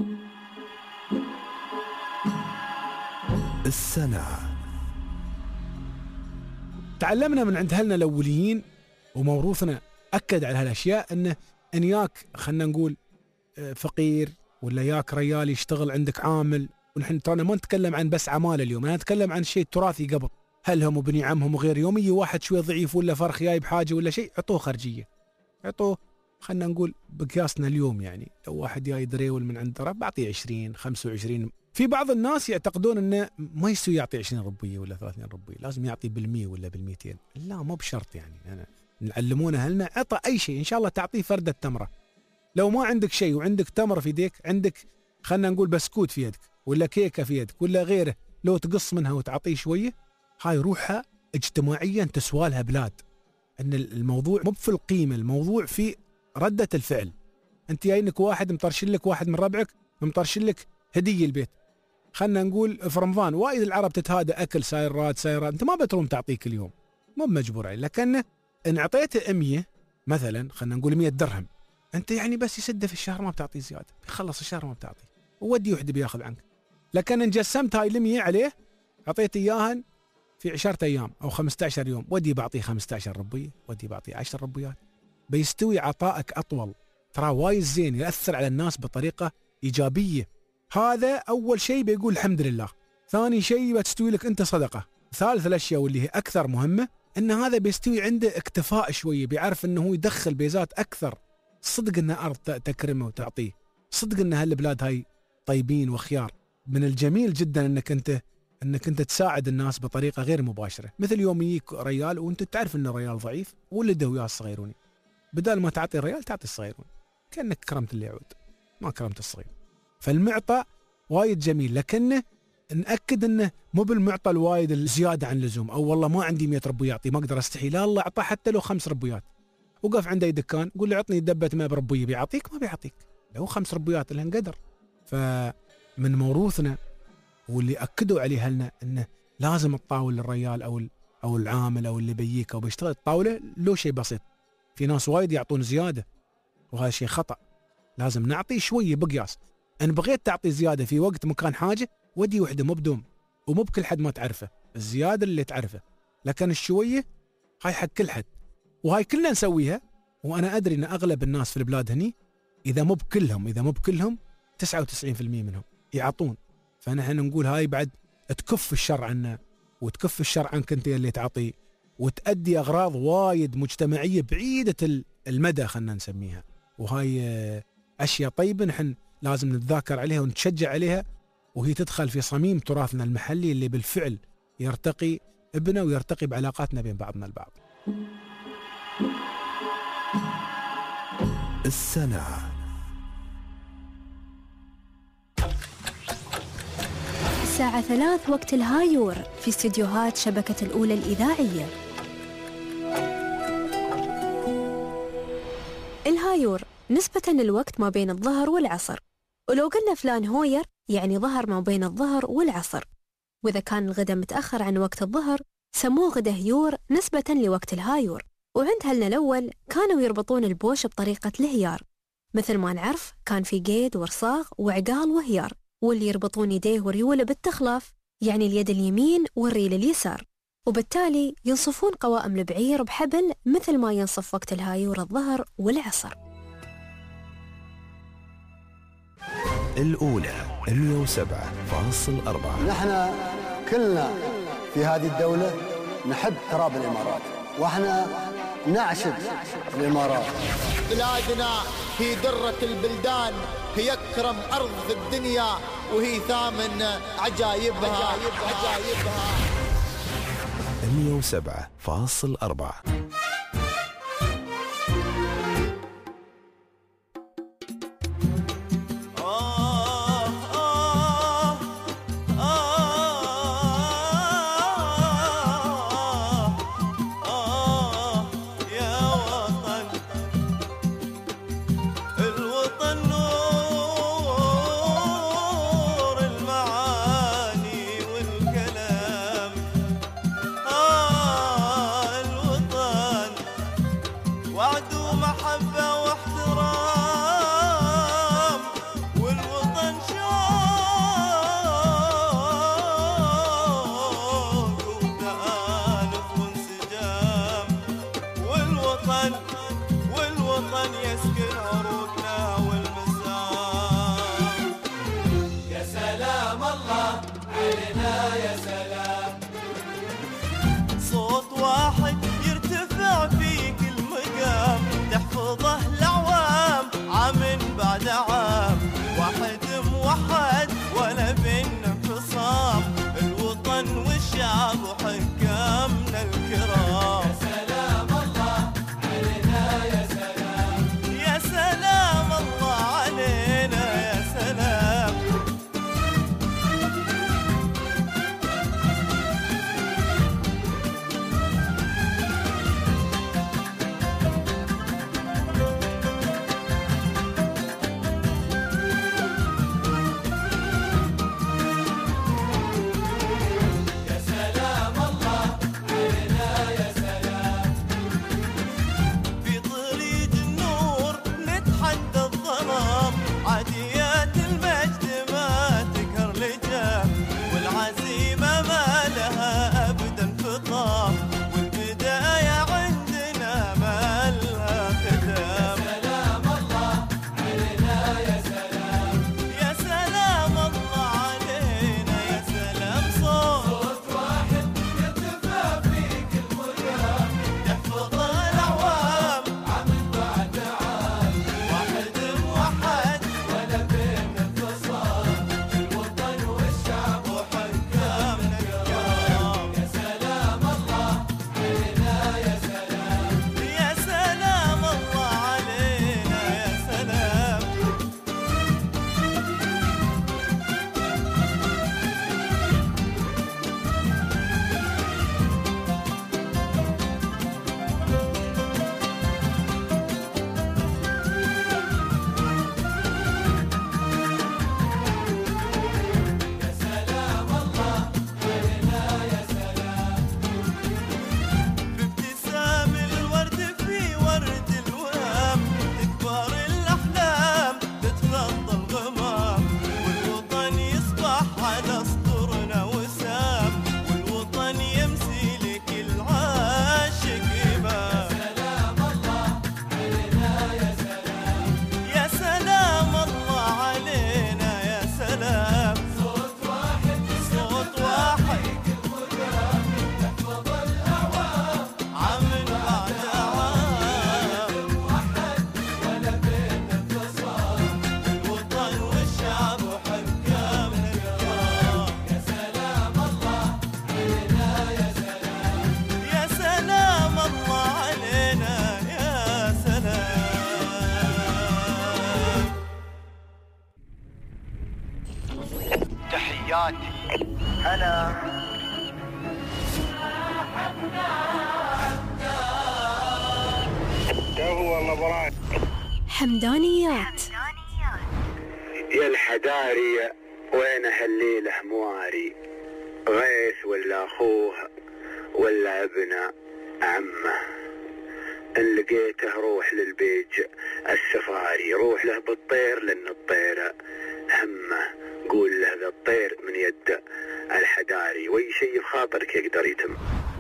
السنة. تعلمنا من عند أهلنا الأوليين وموروثنا أكد على هالأشياء أنه إن ياك خلنا نقول فقير ولا ياك ريال يشتغل عندك عامل، ونحن ترانا ما نتكلم عن بس عمالة اليوم، أنا أتكلم عن شيء تراثي قبل، هلهم وبني عمهم وغير. يوم يجي واحد شوي ضعيف ولا فرخ جاي بحاجة ولا شيء، عطوه خرجية، عطوه خلنا نقول بقياسنا اليوم، يعني لو واحد جاي دريول من عند رب بعطيه 20 25. في بعض الناس يعتقدون انه ما يسوي يعطي 20 ربية ولا 30 ربية، لازم يعطي بال100 ولا بال200. لا مو بشرط، يعني أنا نعلمونه أهلنا عطى أي شيء إن شاء الله تعطيه فردة تمرة. لو ما عندك شيء وعندك تمر في يدك، عندك خلنا نقول بسكوت في يدك ولا كيكة في يدك ولا غيره، لو تقص منها وتعطيه شوية، هاي روحها اجتماعيا تسوالها بلاد. ان الموضوع مو في القيمة، الموضوع في ردة الفعل. انت جاينك واحد مطرشل لك، واحد من ربعك مطرشل لك هدية البيت، خلنا نقول في رمضان وايد العرب تتهادى اكل سايرات، انت ما بتروم تعطيك اليوم، مو مجبور عليه. لكن ان اعطيته 100 مثلا، خلنا نقول 100 درهم، انت يعني بس يسده في الشهر ما بتعطيه زياده، بيخلص الشهر ما بتعطيه، وودي وحده بياخذ عنك. لكن ان جسمت هاي ال100 عليه، اعطيته اياها في 10 ايام او 15 يوم، ودي بعطيه 15 ربيه، ودي بعطيه 10 ربيات، بيستوي عطائك اطول. ترى وايد زين، ياثر على الناس بطريقه ايجابيه. هذا اول شيء بيقول الحمد لله. ثاني شيء بتستوي لك انت صدقه. ثالث الاشياء واللي هي اكثر مهمه، ان هذا بيستوي عنده اكتفاء شويه، بيعرف انه هو يدخل بيزات اكثر. صدق ان ارض تكرمه وتعطيه، صدق ان هالبلاد هاي طيبين وخيار. من الجميل جدا انك انت تساعد الناس بطريقه غير مباشره. مثل يوم يجيك ريال وانت تعرف انه ريال ضعيف ولده وياه الصغيروني، بدل ما تعطي الريال تعطي الصغيرون، كانك كرمت اللي يعود، ما كرمت الصغير. فالمعطى وايد جميل، لكنه نأكد انه مو بالمعطى الوايد الزياده عن اللزوم، او والله ما عندي 100 ربية اعطي، ما اقدر استحي. لا الله اعطاه حتى لو 5 ربيات. وقف عنده دكان قول له عطني دبه ماء بربيه، بيعطيك؟ ما بيعطيك، لو 5 ربيات لان قدر. فمن موروثنا واللي اكدوا عليه اهلنا انه لازم تطاول الريال او العامل او اللي بيجيك او بيشتغل الطاوله لو شيء بسيط. في ناس وايد يعطون زياده وهذا شيء خطا، لازم نعطي شويه بقياس. ان بغيت تعطي زياده في وقت مكان حاجه، ودي وحده مو بدوم ومو بكل حد ما تعرفه، الزياده اللي تعرفه، لكن الشويه هاي حق كل حد، وهاي كلنا نسويها. وانا ادري ان اغلب الناس في البلاد هني اذا مو بكلهم 99% منهم يعطون. فنحن نقول هاي بعد تكف الشر عنا وتكف الشر عنك انت اللي تعطي، وتأدي اغراض وايد مجتمعيه بعيده المدى خلنا نسميها. وهاي اشياء طيبه نحن لازم نتذاكر عليها ونتشجع عليها، وهي تدخل في صميم تراثنا المحلي اللي بالفعل يرتقي ابنا ويرتقي بعلاقاتنا بين بعضنا البعض. السنة. الساعة 3 وقت الهايور في استديوهات شبكة الأولى الإذاعية. الهايور نسبة للوقت ما بين الظهر والعصر، ولو قلنا فلان هوير يعني ظهر ما بين الظهر والعصر. وإذا كان الغداء متأخر عن وقت الظهر سموه غدا هيور نسبة لوقت الهايور. وعند هلنا الأول كانوا يربطون البوش بطريقة الهيار، مثل ما نعرف كان في قيد ورصاغ وعقال وهيار، واللي يربطون يديه وريوله بالتخلاف، يعني اليد اليمين والريل اليسار، وبالتالي ينصفون قوائم البعير بحبل مثل ما ينصف وقت الهايور الظهر والعصر. الأولى 107.4. نحن كلنا في هذه الدولة نحب تراب الإمارات، وإحنا نعشق الإمارات. بلادنا هي درة البلدان، هي أكرم أرض في الدنيا، وهي ثامن عجائبها. 107.4. الوطن تحياتي أنا حمدانيات. يا الحداري وين هالليلة مواري، غيث ولا أخوه ولا ابن عمه، إن لقيته روح للبيج السفاري، روح له بالطير لأن الطير همه، قول له ذا الطير من يد الحداري، وأي شيء بخاطرك يقدر يتم.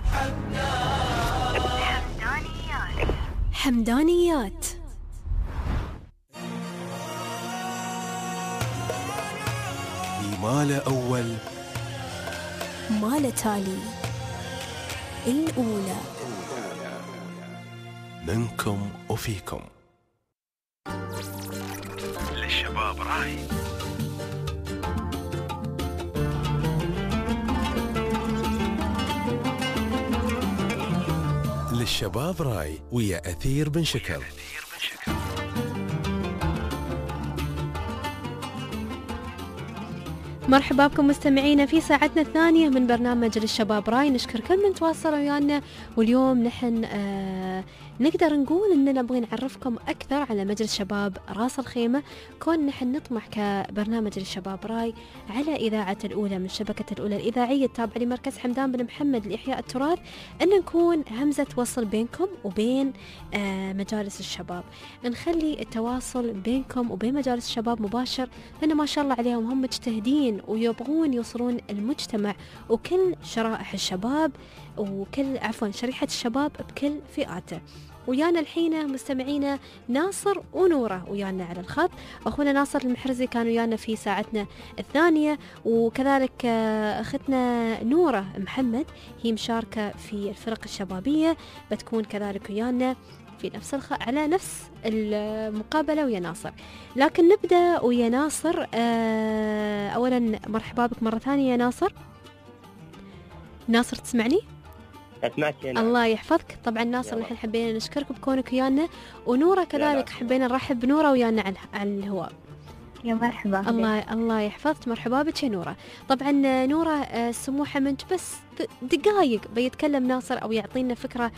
حمدانيات. ما له أول ما له تالي، الأولى منكم وفيكم. للشباب راي. للشباب راي ويا أثير بن شكر. مرحبا بكم مستمعينا في ساعتنا الثانية من برنامج للشباب راي. نشكر كل من تواصل ويانا، واليوم نحن نقدر نقول اننا نبغى نعرفكم اكثر على مجلس شباب راس الخيمة، كون نحن نطمح كبرنامج للشباب راي على اذاعة الاولى من شبكة الاولى الاذاعية التابعة لمركز حمدان بن محمد لاحياء التراث، ان نكون همزة وصل بينكم وبين مجالس الشباب، نخلي التواصل بينكم وبين مجالس الشباب مباشر، لان ما شاء الله عليهم هم مجتهدين ويبغون يوصلون المجتمع وكل شرائح الشباب شريحة الشباب بكل فئاته. ويانا الحين مستمعينا ناصر ونورة ويانا على الخط. أخونا ناصر المحرزي كان ويانا في ساعتنا الثانية، وكذلك أختنا نورة محمد هي مشاركة في الفرق الشبابية، بتكون كذلك ويانا في على نفس المقابلة ويا ناصر. لكن نبدأ ويا ناصر. أولا مرحبا بك مرة ثانية يا ناصر. ناصر تسمعني؟ أسمعك هنا. الله يحفظك. طبعا ناصر نحن حبينا نشكرك بكونك ويانا، ونورة كذلك حبينا نرحب بنورة ويانا على الهواء. يا مرحبا. الله يحفظك. مرحبا بك يا نورة. طبعا نورة سموحة منك بس دقائق بيتكلم ناصر أو يعطينا فكرة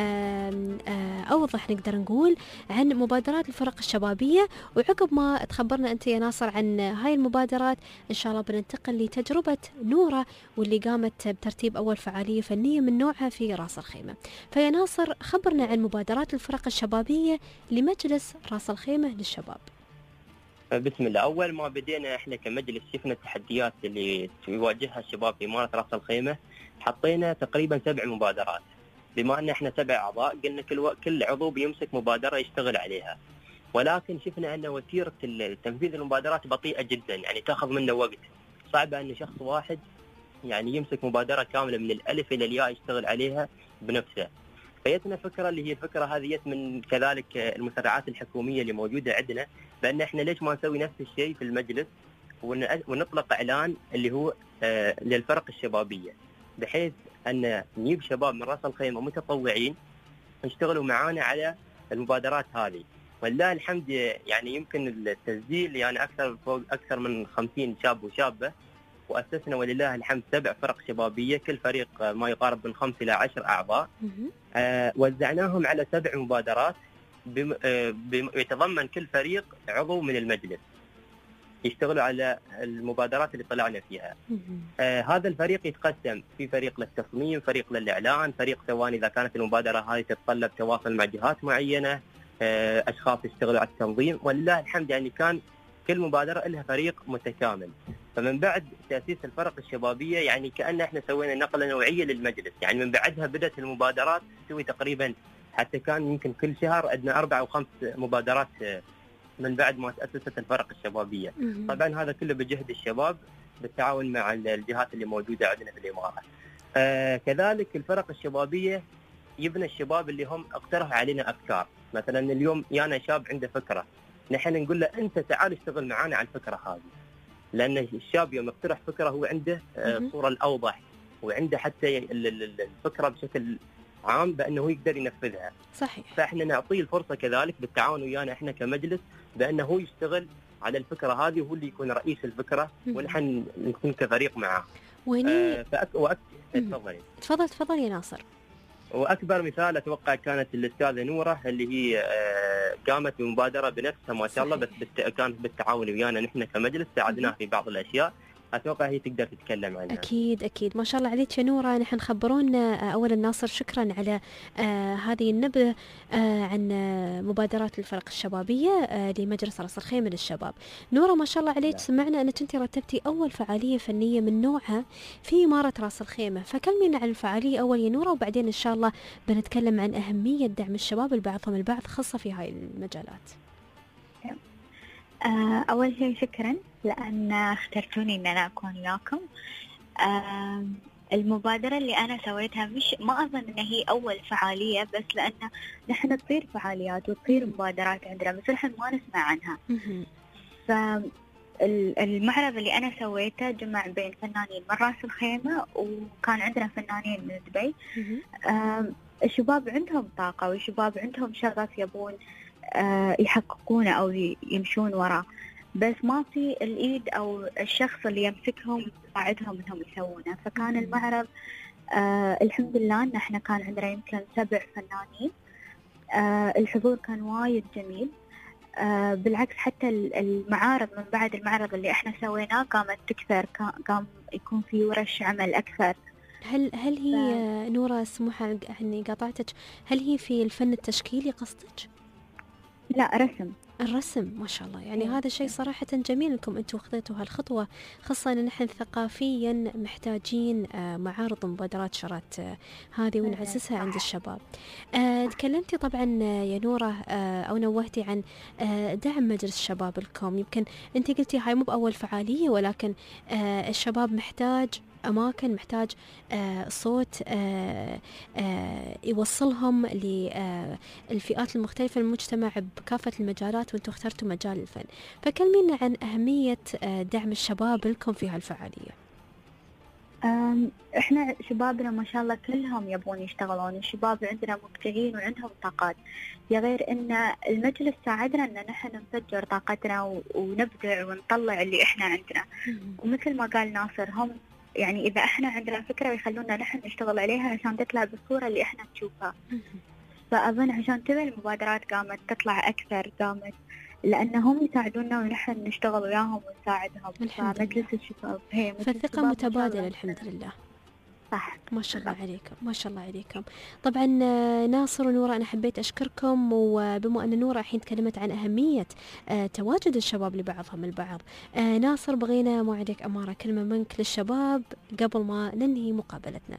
أوضح نقدر نقول عن مبادرات الفرق الشبابية، وعقب ما تخبرنا أنت يا ناصر عن هاي المبادرات إن شاء الله بننتقل لتجربة نورة واللي قامت بترتيب أول فعالية فنية من نوعها في راس الخيمة. فيا ناصر خبرنا عن مبادرات الفرق الشبابية لمجلس راس الخيمة للشباب. بسم الله. أول ما بدينا إحنا كمجلس شفنا التحديات اللي يواجهها الشباب في إمارة راس الخيمة، حطينا تقريبا 7 مبادرات. بما أن إحنا 7 أعضاء قلنا كل عضو بيمسك مبادرة يشتغل عليها، ولكن شفنا أن وتيرة تنفيذ المبادرات بطيئة جدا، يعني تأخذ منا وقت. صعبة أن شخص واحد يعني يمسك مبادرة كاملة من الألف إلى الياء يشتغل عليها بنفسه. فيتنا فكرة اللي هي الفكرة هذه يت من كذلك المسرعات الحكومية اللي موجودة عندنا، بأن إحنا ليش ما نسوي نفس الشيء في المجلس ونطلق إعلان اللي هو للفرق الشبابية، بحيث أن نجيب شباب من راس الخيمة متطوعين يشتغلوا معانا على المبادرات هذه. والله الحمد يعني يمكن التسجيل يعني أكثر من 50 شاب وشابة، وأسسنا ولله الحمد 7 فرق شبابية، كل فريق ما يقارب من 5 إلى 10 أعضاء. وزعناهم على 7 مبادرات يتضمن كل فريق عضو من المجلس يشتغلوا على المبادرات اللي طلعنا فيها. هذا الفريق يتقسم في فريق للتصميم، فريق للإعلان، فريق ثواني إذا كانت المبادرة هذه تتطلب تواصل مع جهات معينة، أشخاص يشتغلوا على التنظيم. ولله الحمد يعني كان كل مبادرة لها فريق متكامل. فمن بعد تأسيس الفرق الشبابية يعني كأن احنا سوينا نقلة نوعية للمجلس، يعني من بعدها بدأت المبادرات تسوي تقريبا، حتى كان يمكن كل شهر عندنا 4 أو 5 مبادرات من بعد ما تأسست الفرق الشبابية. طبعا هذا كله بجهد الشباب بالتعاون مع الجهات اللي موجودة عندنا في الإمارة. كذلك الفرق الشبابية يبنى الشباب اللي هم اقترحوا علينا أفكار. مثلا اليوم يانا شاب عنده فكرة، نحن نقول له أنت تعال اشتغل معنا على الفكرة هذه، لأن الشاب يوم يقترح فكرة هو عنده الصورة الأوضح، وعنده حتى الفكرة بشكل عام بأنه يقدر ينفذها. صحيح. فإحنا نعطيه الفرصة كذلك بالتعاون ويانا إحنا كمجلس، بأنه هو يشتغل على الفكرة هذه وهو اللي يكون رئيس الفكرة ونحن نكون كفريق معه. وهني تفضل يا ناصر. وأكبر مثال أتوقع كانت الأستاذة نورة اللي هي قامت بمبادرة بنفسها ما شاء الله، بس كانت بالتعاون ويانا نحن كمجلس، ساعدناها في بعض الأشياء. أتوقع هي تقدر تتكلم عنها. أكيد ما شاء الله عليك يا نورة. نحن خبرونا أولا ناصر شكرا على هذه النبذة عن مبادرات الفرق الشبابية لمجلس راس الخيمة للشباب. نورة ما شاء الله عليك، سمعنا أنك أنت رتبتي أول فعالية فنية من نوعها في إمارة راس الخيمة، فكلمينا عن الفعالية أول يا نورة، وبعدين إن شاء الله بنتكلم عن أهمية دعم الشباب لبعضهم البعض خاصة في هاي المجالات. أول شيء شكرا لأن اخترتوني إن أنا أكون وياكم. المبادرة اللي أنا سويتها ما أظن إن هي أول فعالية، بس لأن نحن تصير فعاليات وتصير مبادرات عندنا بس نحن ما نسمع عنها. فالمعرض اللي أنا سويته جمع بين فنانين من راس الخيمة وكان عندنا فنانين من دبي. الشباب عندهم طاقة والشباب عندهم شغف يبون يحققونه أو يمشون وراه، بس ما في الإيد أو الشخص اللي يمسكهم يساعدهم إنهم يسوونه. فكان المعرض الحمد لله إن إحنا كان عندنا يمكن 7 فنانين. الحضور كان وايد جميل. بالعكس حتى المعارض من بعد المعرض اللي إحنا سويناه قامت تكثر، قام يكون في ورش عمل أكثر. هل هي نورة سموحة إني قاطعتك، هل هي في الفن التشكيلي قصدك؟ لا، الرسم ما شاء الله. يعني هذا شيء صراحة جميل انكم انتم خذيتوا هالخطوة، خاصة ان نحن ثقافيا محتاجين معارض ومبادرات شرات هذه ونعززها عند الشباب. تكلمتي طبعا يا نورة او نوهتي عن دعم مجلس الشباب لكم. يمكن انت قلتي هاي مو بأول فعالية، ولكن الشباب محتاج أماكن، محتاج صوت يوصلهم للفئات المختلفة المجتمع بكافة المجالات، وانتم اخترتوا مجال الفن. فكلمينا عن أهمية دعم الشباب لكم في هالفعالية. احنا شبابنا ما شاء الله كلهم يبون يشتغلون. الشباب عندنا مبدعين وعندهم طاقات، غير ان المجلس ساعدنا ان نحن نفجر طاقتنا ونبدع ونطلع اللي احنا عندنا. ومثل ما قال ناصر، هم يعني إذا إحنا عندنا فكرة ويخلونا نحن نشتغل عليها عشان تطلع بالصورة اللي إحنا نشوفها. فأظن عشان كذا المبادرات قامت تطلع أكثر، قامت لأنهم يساعدونا ونحن نشتغل وياهم ونساعدهم. فمجلس الشباب فالثقة متبادلة الحمد لله. صح، ما شاء الله عليكم، ما شاء الله عليكم. طبعا ناصر ونورة أنا حبيت أشكركم، وبما أن نورة الحين تكلمت عن أهمية تواجد الشباب لبعضهم البعض، ناصر بغينا ما عليك أمارة كلمة منك للشباب قبل ما ننهي مقابلتنا.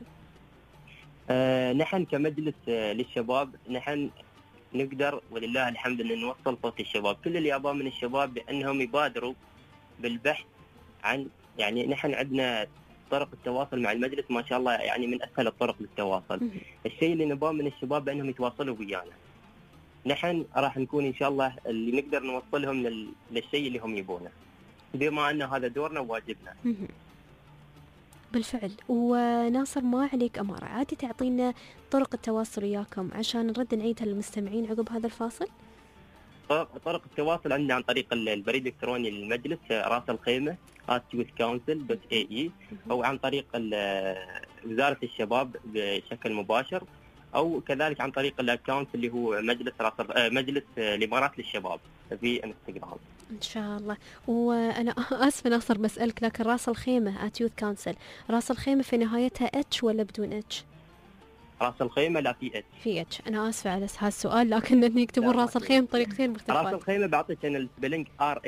نحن كمجلس للشباب نحن نقدر ولله الحمد أن نوصل صوت الشباب. كل اللي أبغاه من الشباب بأنهم يبادروا بالبحث عن، يعني نحن عندنا طرق التواصل مع المجلس ما شاء الله يعني من أسهل الطرق للتواصل. الشيء اللي نبغاه من الشباب بأنهم يتواصلوا ويانا. نحن راح نكون إن شاء الله اللي نقدر نوصلهم للشيء اللي هم يبونه، بما أن هذا دورنا وواجبنا. بالفعل. وناصر ما عليك أمارة، عادي تعطينا طرق التواصل وياكم عشان نرد نعيدها للمستمعين عقب هذا الفاصل. طرق التواصل عندنا عن طريق البريد الإلكتروني للمجلس راس الخيمة @youthcouncil.ae، أو عن طريق وزارة الشباب بشكل مباشر، أو كذلك عن طريق الأكاونت اللي هو مجلس الإمارات للشباب في انستغرام. إن شاء الله. وأنا آسفة ناصر بسألك، لكن راس الخيمة @youthcouncil، راس الخيمة في نهايتها اتش ولا بدون اتش؟ راس الخيمة لا في اتش. في اتش. أنا آسفة على هذا السؤال، لكن إن يكتبون راس الخيمة بطريقتين مختلفات. راس الخيمة بعطيك أنا السبيلنج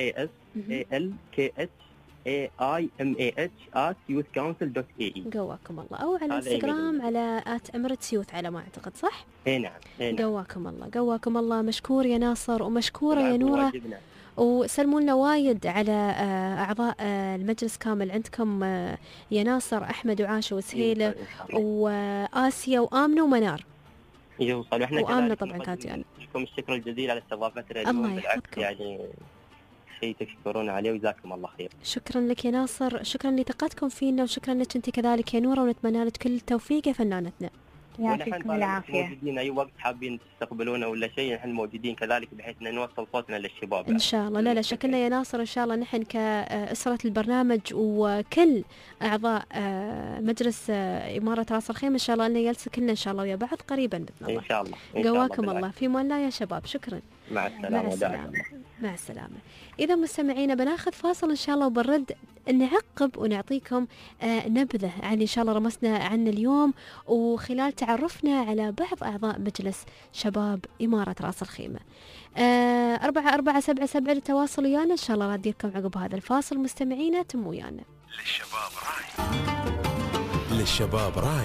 RASALKHAIMAH @youthcouncil.ae. قواكم الله. أو على انستغرام على @emirates على ما أعتقد، صح؟ إيه نعم. قواكم الله، قواكم الله. مشكور يا ناصر ومشكورة يا نورة، وسلموا لنا وايد على أعضاء المجلس كامل عندكم يا ناصر، أحمد وعاشة وسهيلة وآسيا وآمنة ومنار. يوصل. واحنا وآمنة طبعا كانت يعني. لكم الشكر الجزيل على استضافتنا اليوم. بالعكس يعني شيء تشكرون عليه وجزاكم الله خير. شكرا لك يا ناصر، شكرا لثقتكم فينا، وشكرا لك انت كذلك يا نورة، ونتمنى لك كل التوفيق يا فنانتنا. يعطيكم العافية. موجودين أي وقت حابين تستقبلونا ولا شيء، نحن موجودين كذلك بحيث أن نوصل صوتنا للشباب. إن شاء الله. لا شكلنا يا ناصر إن شاء الله نحن كأسرة البرنامج وكل أعضاء مجلس إمارة رأس الخيمة إن شاء الله أن يلتقي كلنا إن شاء الله ويا بعض قريبا بإذن الله. إن شاء الله. قواكم الله في مان الله يا شباب. شكرا. مع السلامة. مع السلامة. إذا مستمعينا بناخذ فاصل إن شاء الله وبنرد نعقب ونعطيكم نبذة عن إن شاء الله رمسنا عن اليوم وخلال تعرفنا على بعض أعضاء مجلس شباب إمارة رأس الخيمة. 4477 للتواصل ويانا إن شاء الله رديكم عقب هذا الفاصل. مستمعينا تم ويانا. للشباب راي.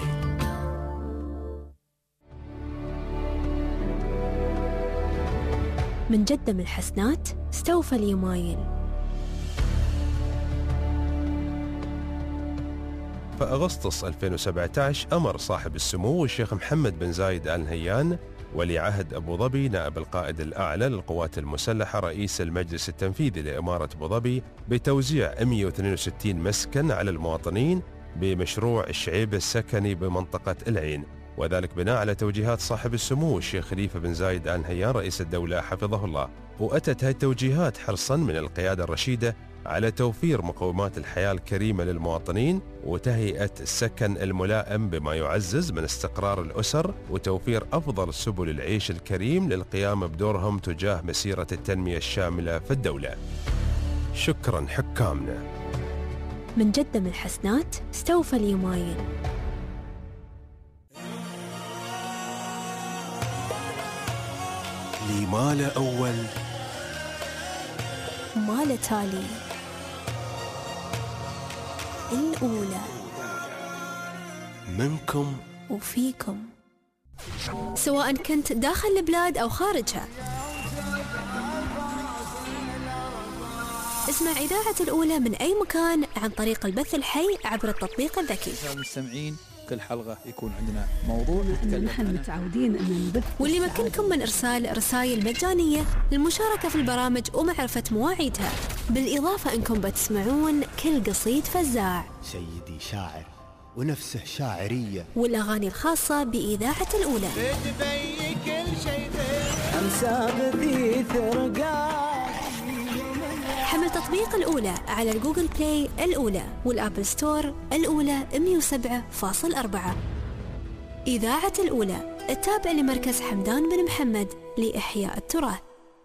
من جدة من الحسنات استوفى اليمايل. فأغسطس 2017 أمر صاحب السمو الشيخ محمد بن زايد آل نهيان ولي عهد أبو ظبي نائب القائد الأعلى للقوات المسلحة رئيس المجلس التنفيذي لإمارة أبو ظبي بتوزيع 162 مسكن على المواطنين بمشروع الشعيب السكني بمنطقة العين، وذلك بناء على توجيهات صاحب السمو الشيخ خليفة بن زايد آل نهيان رئيس الدولة حفظه الله. وأتت هذه التوجيهات حرصا من القيادة الرشيدة على توفير مقومات الحياة الكريمة للمواطنين وتهيئة السكن الملائم بما يعزز من استقرار الأسر وتوفير أفضل سبل العيش الكريم للقيام بدورهم تجاه مسيرة التنمية الشاملة في الدولة. شكرا حكامنا. من جدة من الحسنات استوفى اليمايل. لي مال أول مال تالي. الأولى منكم وفيكم، سواء كنت داخل البلاد أو خارجها. اسمع إذاعة الأولى من أي مكان عن طريق البث الحي عبر التطبيق الذكي. المستمعين كل حلقة يكون عندنا موضوع نحن متعودين أن نبث، واللي يمكنكم من إرسال رسائل مجانية للمشاركة في البرامج ومعرفة مواعيدها، بالإضافة أنكم بتسمعون كل قصيد فزاع، سيدي شاعر ونفسه شاعرية، والأغاني الخاصة بإذاعة الأولى. حمل تطبيق الأولى على الجوجل بلاي الأولى والآبل ستور الأولى 107.4. إذاعة الأولى التابع لمركز حمدان بن محمد لإحياء التراث.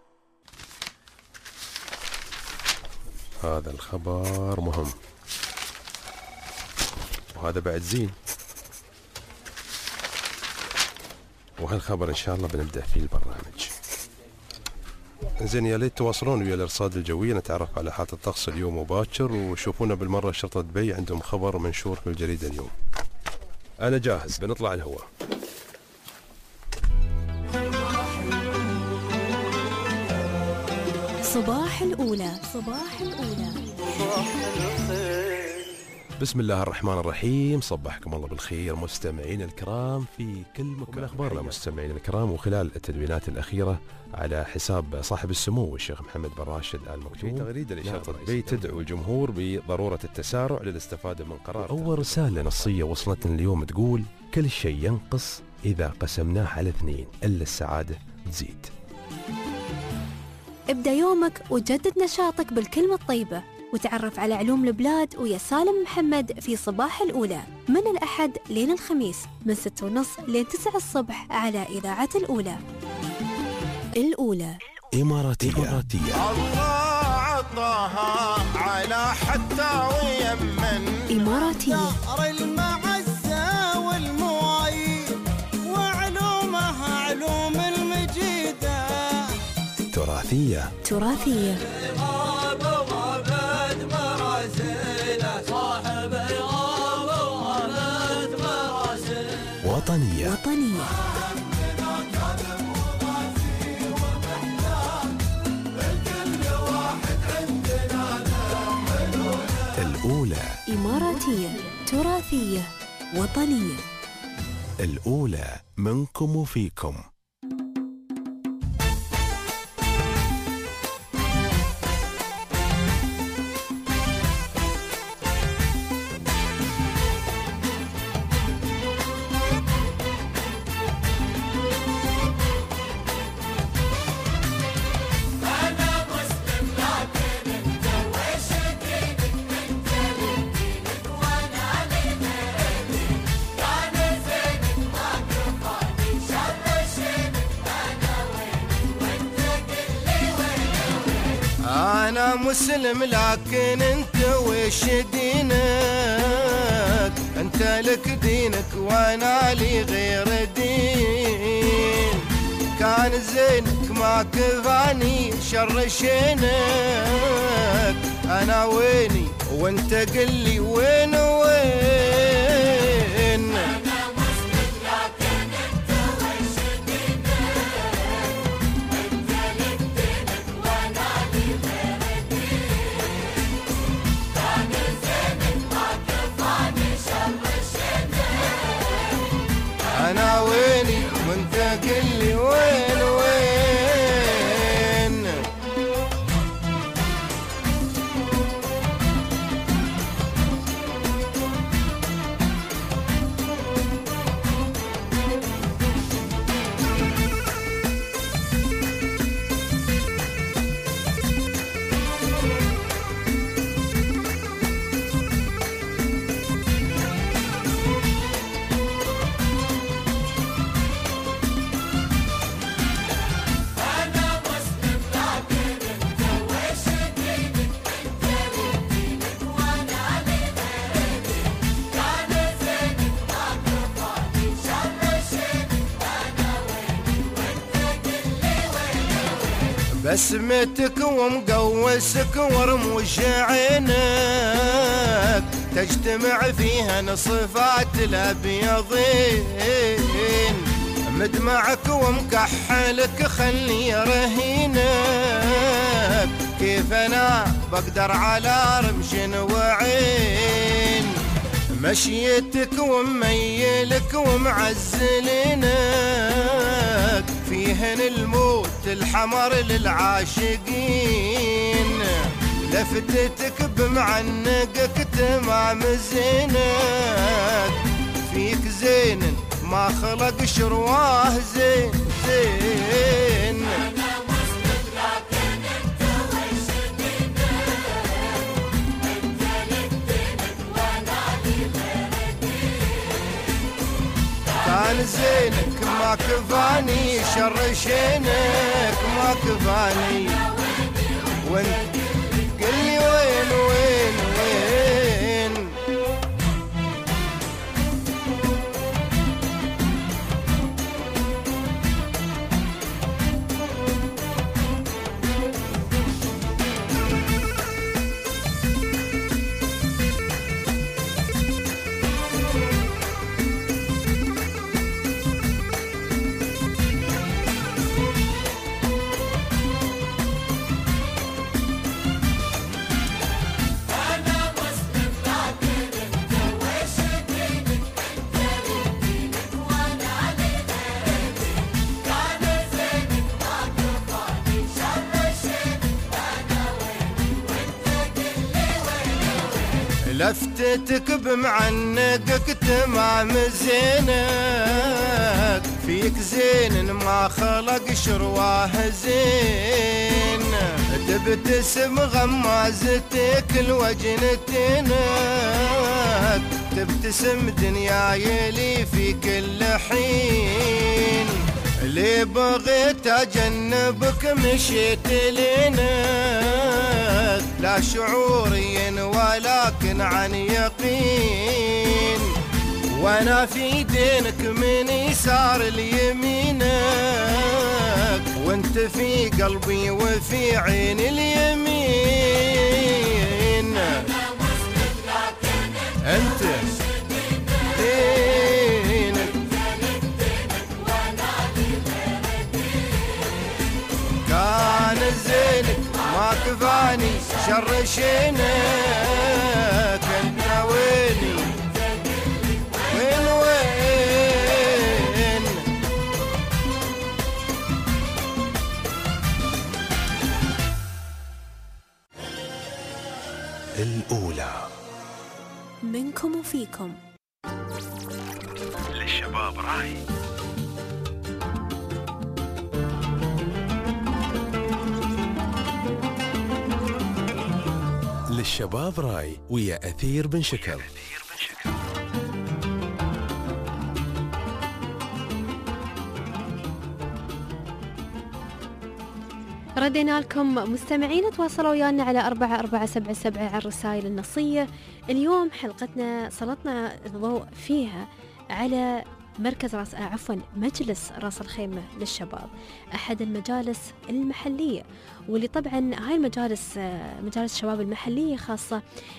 هذا الخبر مهم وهذا بعد زين، وهالخبر إن شاء الله بنبدأ فيه البرنامج. زين، يا ليت تواصلون ويا الارصاد الجويه نتعرف على حالة الطقس اليوم وباكر، وشوفونا بالمره شرطه دبي عندهم خبر منشور في الجريده اليوم. انا جاهز، بنطلع الهواء. صباح الأولى. صباح الأولى. بسم الله الرحمن الرحيم. صبحكم الله بالخير مستمعين الكرام في كل مكان. من أخبارنا مستمعين الكرام، وخلال التدوينات الأخيرة على حساب صاحب السمو الشيخ محمد بن راشد آل مكتوم، تغريدة لشرطة دبي تدعو الجمهور بضرورة التسارع للاستفادة من قرار. أول رسالة نصية وصلتنا اليوم تقول: كل شيء ينقص إذا قسمناه على 2، إلا السعادة تزيد. ابدأ يومك وجدد نشاطك بالكلمة الطيبة، وتعرف على علوم البلاد ويا سالم محمد في صباح الأولى من الأحد لين الخميس من 6:30 لين 9 الصبح على إذاعة الأولى. الأولى إماراتية. الله عطاها على حتى ويمن إماراتية. نهر المعزة والموايد وعلومها علوم المجيدة. تراثية. تراثية. وطنية. وطنية. الأولى إماراتية، تراثية، وطنية. الأولى منكم وفيكم. أنا مسلم لكن أنت وش دينك؟ أنت لك دينك وأنا لي غير دين. كان زينك ما كفاني شر شينك. أنا ويني وأنت قلي وين وين. أنا ويني وأنت قلي وين وين. بسمتك ومقوسك ورموش عينك تجتمع فيها نصفات الابيضين. مدمعك ومكحلك خلي رهينك. كيف انا بقدر على رمش وعين. مشيتك وميلك ومعزلينك. فيهن الموت الحمر للعاشقين. لفتتك بمعنقك تمام زينك. فيك زين ما خلق شرواه زين زين. كان زينك ما كفاني شر شينك ما كفاني. وانت قلي وين وين وين. لفتتك بمعنقك تمام زينك. فيك زين ما خلق شرواه زين. تبتسم غمازتك الوجنتينك. تبتسم دنياي لي في كل حين. ليه بغيت اجنبك مشيت لينك. لا شعوري ولكن عن يقين. وانا في دينك من يسار اليمينك. وانت في قلبي وفي عين اليمين. انت دينك كان زينك ما كفاني شر شينك. انت ويني وين وين. الأولى منكم وفيكم. للشباب راي. للشباب راي ويا أثير بن شكر. ردينا لكم مستمعين، تواصلوا ويانا على 4477 على الرسائل النصية. اليوم حلقتنا سلطنا الضوء فيها على مجلس راس الخيمة للشباب، أحد المجالس المحلية، واللي طبعا هاي المجالس مجالس الشباب المحلية خاصة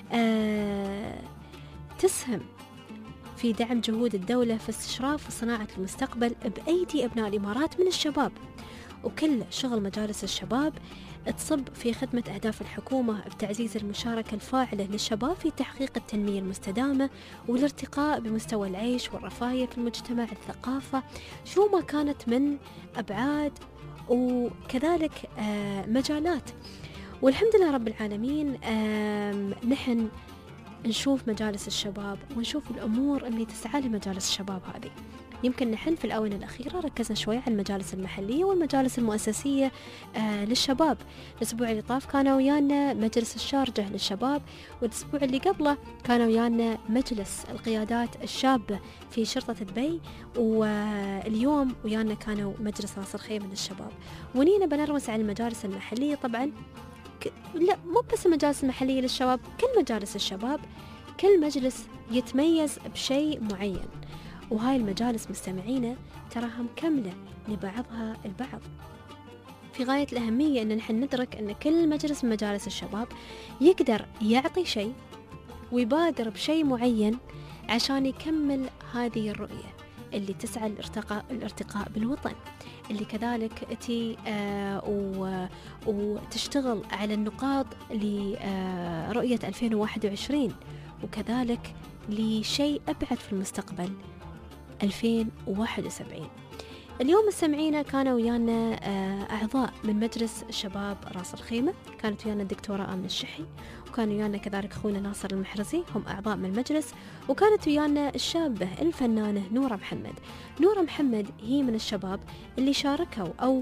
تسهم في دعم جهود الدولة في استشراف وصناعة المستقبل بأيدي أبناء الإمارات من الشباب. وكل شغل مجالس الشباب تصب في خدمة أهداف الحكومة بتعزيز المشاركة الفاعلة للشباب في تحقيق التنمية المستدامة والارتقاء بمستوى العيش والرفاهية في المجتمع، الثقافة، شو ما كانت من أبعاد وكذلك مجالات. والحمد لله رب العالمين نحن نشوف مجالس الشباب ونشوف الأمور اللي تسعى لمجالس الشباب هذه. يمكن نحن في الآونة الأخيرة ركزنا شوي على المجالس المحلية والمجالس المؤسسية للشباب. الأسبوع اللي طاف كانوا ويانا مجلس الشارجة للشباب، والأسبوع اللي قبله كانوا ويانا مجلس القيادات الشابة في شرطة دبي، واليوم ويانا كانوا مجلس راس الخيمة للشباب. ونينا بنرمس على المجالس المحلية. طبعا لا، مو بس المجالس المحلية للشباب، كل مجالس الشباب، كل مجلس يتميز بشيء معين، وهاي المجالس مستمعينا تراها مكملة لبعضها البعض. في غاية الأهمية أن نحن ندرك أن كل مجلس من مجالس الشباب يقدر يعطي شيء ويبادر بشيء معين عشان يكمل هذه الرؤية اللي تسعى الارتقاء بالوطن، اللي كذلك تي وتشتغل على النقاط لرؤية 2021، وكذلك لشيء أبعد في المستقبل 2071. اليوم مستمعينا كانوا ويانا أعضاء من مجلس شباب راس الخيمة، كانت ويانا الدكتورة آمنة الشحي، وكان ويانا كذلك أخونا ناصر المحرزي، هم أعضاء من المجلس. وكانت ويانا الشابة الفنانة نورة محمد. نورة محمد هي من الشباب اللي شاركوا أو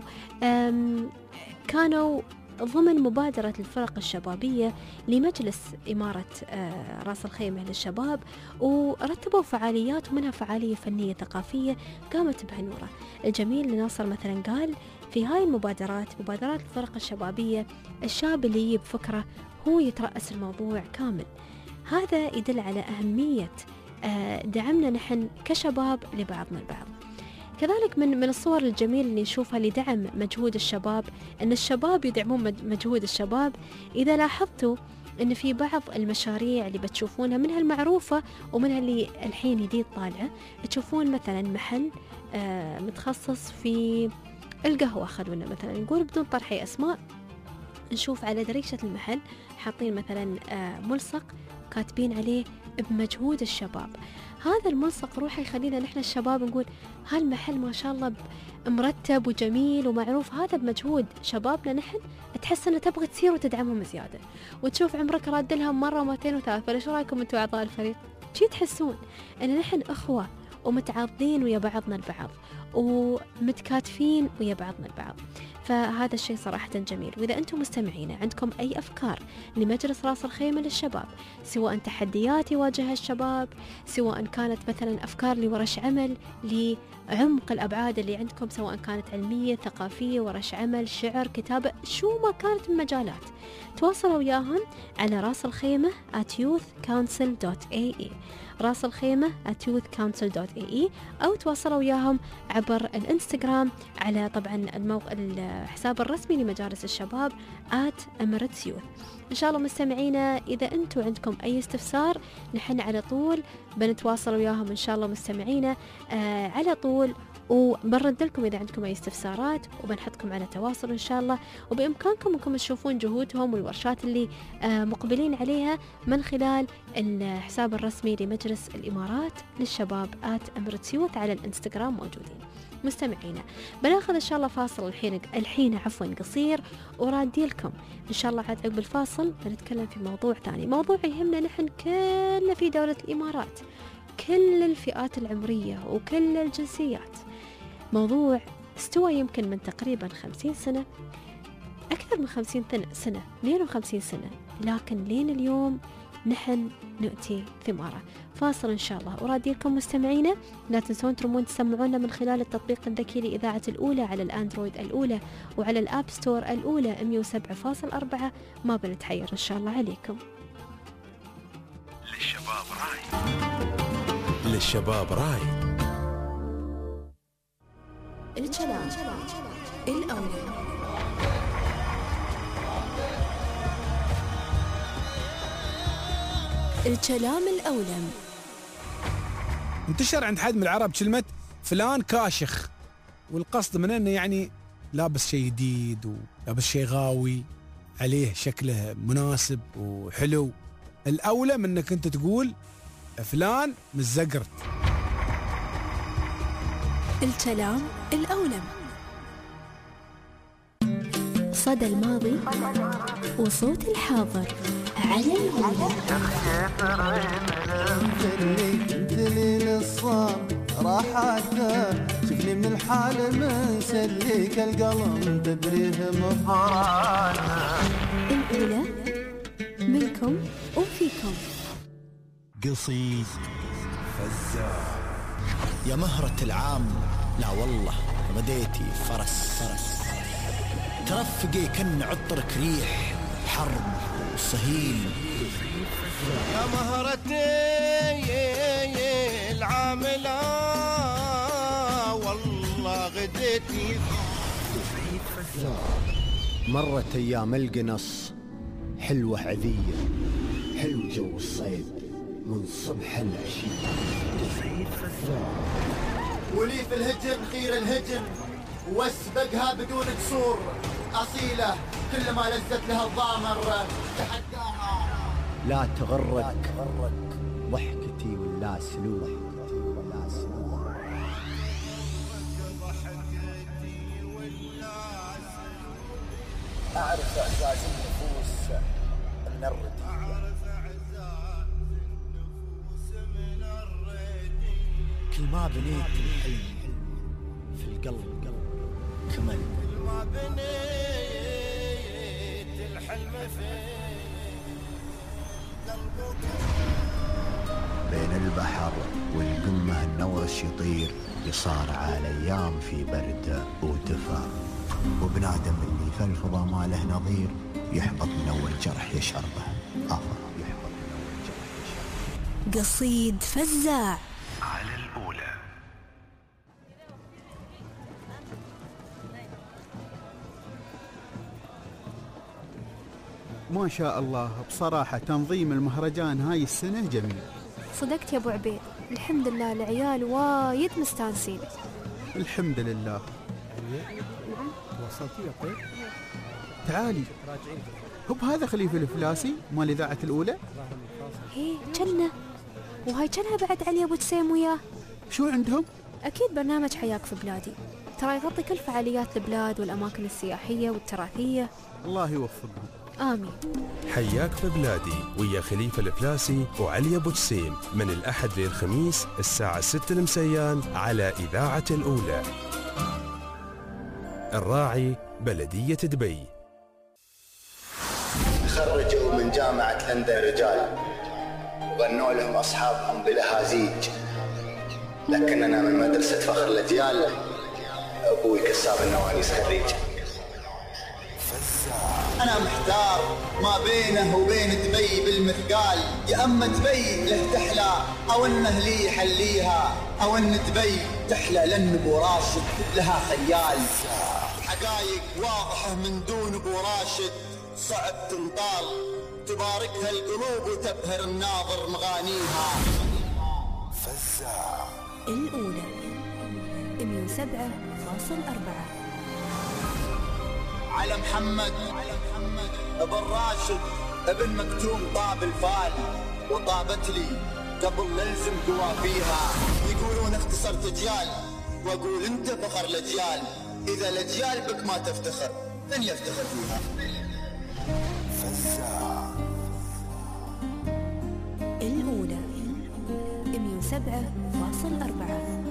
كانوا ضمن مبادرة الفرق الشبابية لمجلس إمارة راس الخيمة للشباب، ورتبوا فعاليات ومنها فعالية فنية ثقافية قامت بها نورة. الجميل لناصر مثلا قال في هاي المبادرات، مبادرات الفرق الشبابية، الشاب اللي يجيب فكرة هو يترأس الموضوع كامل. هذا يدل على أهمية دعمنا نحن كشباب لبعضنا البعض. كذلك من الصور الجميلة اللي نشوفها لدعم مجهود الشباب، أن الشباب يدعمون مجهود الشباب. إذا لاحظتوا أن في بعض المشاريع اللي بتشوفونها منها المعروفة ومنها اللي الحين جديد طالعة، تشوفون مثلا محل متخصص في القهوة، خلونا مثلا نقول بدون طرح أسماء، نشوف على دريشة المحل حاطين مثلا ملصق كاتبين عليه بمجهود الشباب. هذا الملصق روحه يخلينا نحن الشباب نقول هالمحل ما شاء الله مرتب وجميل ومعروف، هذا بمجهود شبابنا نحن، تحس انه تبغى تسير وتدعمهم زياده، وتشوف عمرك راد لهم مره ومرتين وثلاث. فليش رايكم انتم اعضاء الفريق؟ شي تحسون ان نحن اخوه ومتعاضدين ويا بعضنا البعض ومتكاتفين ويا بعضنا البعض. فهذا الشيء صراحة جميل. وإذا أنتم مستمعين عندكم أي أفكار لمجلس راس الخيمة للشباب، سواء تحديات يواجهها الشباب، سواء كانت مثلا أفكار لورش عمل لعمق الأبعاد اللي عندكم، سواء كانت علمية، ثقافية، ورش عمل، شعر، كتابة، شو ما كانت من مجالات، تواصلوا وياهم على راس الخيمة @youthcouncil.ae، راس الخيمة @youthcouncil.ae، أو تواصلوا وياهم عبر الانستغرام على طبعا الحساب الرسمي لمجالس الشباب @emirates-youth. إن شاء الله مستمعينا إذا أنتم عندكم أي استفسار نحن على طول بنتواصل وياهم إن شاء الله مستمعينا على طول، وبنرد لكم إذا عندكم أي استفسارات، وبنحطكم على تواصل إن شاء الله. وبإمكانكم أنكم تشوفون جهودهم والورشات اللي مقبلين عليها من خلال الحساب الرسمي لمجلس الإمارات للشباب @emirates-youth على الانستغرام موجودين. مستمعينا بناخذ إن شاء الله فاصل الحين قصير، ورادي لكم إن شاء الله عاد عقب الفاصل بنتكلم في موضوع ثاني، موضوع يهمنا نحن كلنا في دولة الإمارات، كل الفئات العمرية وكل الجنسيات. موضوع استوى يمكن من تقريبا 50 سنة، أكثر من 50 سنة، 52 سنة، لكن لين اليوم نحن نؤتي ثماره. فاصل إن شاء الله ورادي لكم مستمعينا. لا تنسون ترمون تسمعونا من خلال التطبيق الذكي لإذاعة الأولى على الأندرويد الأولى وعلى الآب ستور الأولى 107.4. ما بنتحير إن شاء الله عليكم. للشباب راي، للشباب راي. الكلام الأولى. الكلام الأولم. انتشر عند حد من العرب كلمة فلان كاشخ، والقصد من انه يعني لابس شيء جديد ولابس شيء غاوي عليه، شكله مناسب وحلو. الأولى من انك انت تقول فلان متزقرت. الكلام الأولم. صدى الماضي وصوت الحاضر على الأولى. دليل الصام راحته شفني من الحال مسليك القلم تبريه مفرانا. الأولى منكم وفيكم. قصيد فزاع. يا مهرة العام، لا والله غديتي فرس. ترفقي كن عطرك ريح حرب وصهيل. يا مهرتي العاملة والله غديتي. مرت أيام القنص حلوة عذية، حلو جو الصيد من صبح العشية. ولي في الهجم خير الهجم واسبقها بدون قصور. أصيلة كل ما لزت لها الضامر تحداها. لا تغرك ضحكتي ولا سلوك. أعرف إعزاز النفوس من الردية. كل ما بنيت الحلم في القلب كمل. كل ما بنيت الحلم في قلبك. بين البحر والقمة النورش يطير، يصارع الأيام في برد ودفا، وبنادم اللي في الفضا ما له نظير، يحبط من أول جرح يشربه آخر. يحبط من أول جرح يشربه. قصيد فزاع على الأولى. ما شاء الله، بصراحة تنظيم المهرجان هاي السنة جميل. صدقت يا أبو عبيد، الحمد لله العيال وايد مستانسين. الحمد لله. تعالي، هو هذا خليفة الفلاسي مال إذاعة الأولى؟ هي كنا، وهاي كانها بعد علي أبو تسيم وياه. شو عندهم؟ أكيد برنامج حياك في بلادي، ترى يغطي كل فعاليات البلاد والأماكن السياحية والتراثية. الله يوفقهم. آمين. حياك في بلادي ويا خليفة الفلاسي وعلي أبو جسيم من الأحد للخميس الساعة 6 المسيان على إذاعة الأولى. الراعي بلدية دبي. خرجوا من جامعة لندن رجال وغنوا لهم أصحابهم بلهازيج، لكننا من مدرسة فخر الأجيال، أبوي كساب النوانيس خريج. أنا محتار ما بينه وبين دبي بالمثقال، يا أما دبي له تحلى أو إنه لي يحليها، أو إن دبي تحلى لأن أبو راشد لها خيال. حقايق واضحة من دون أبو راشد صعب تنطال، تباركها القلوب وتبهر الناظر مغانيها. فزاع الأولى 107.4. على محمد ابن راشد ابن مكتوم طاب الفال، وطابت لي قبل نلزم قوافيها. يقولون اختصرت اجيال واقول انت فخر الاجيال، اذا الاجيال بك ما تفتخر من يفتخر فيها. فزاع الأولى 107.4.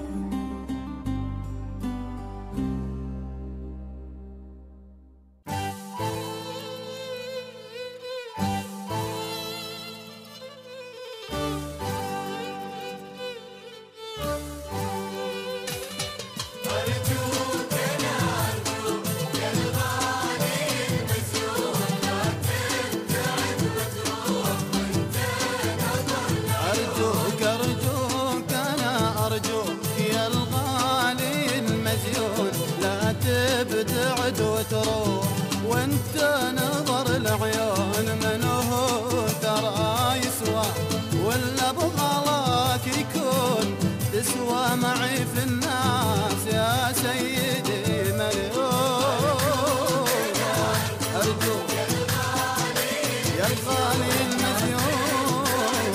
تسوى معي في الناس يا سيدي مليون. أرجوك يا الغالي المديون،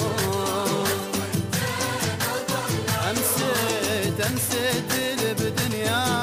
أمسيت اللي بدنيا.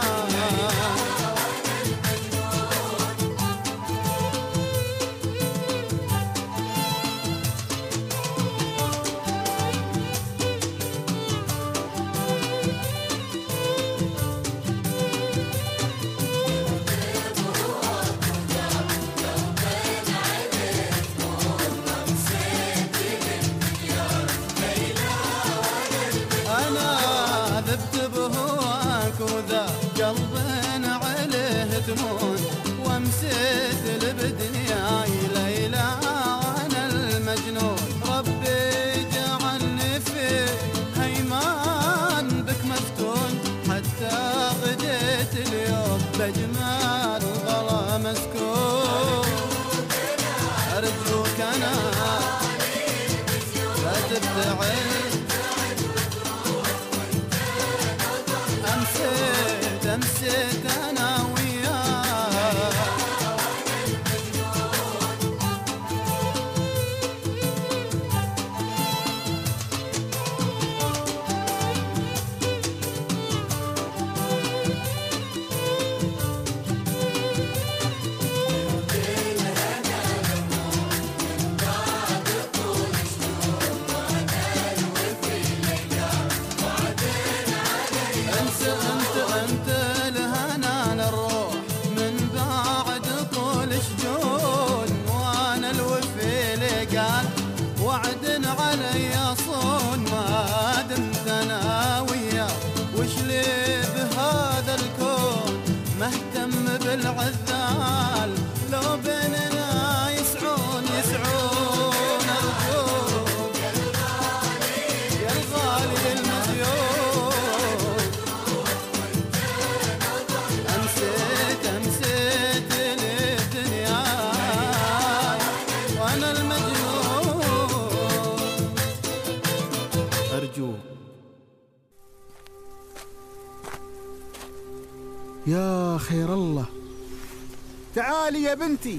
وامسيت لبدنياي ليلى وانا المجنون. ربي جعلني في هيمان بك مسكون، حتى غديت اليوم بجمال الغلا مسكون. ارجوك انا لا تبتعد، امسيت انا وعد علي صون. ما دمت انا وياك وش لي بهذا الكون، مهتم بالعذال لو بيننا يسعون. ارجوك يا الغالي المديون، امسيت للدنيا وانا المجنون. أرجوك يا خير الله، تعالي يا بنتي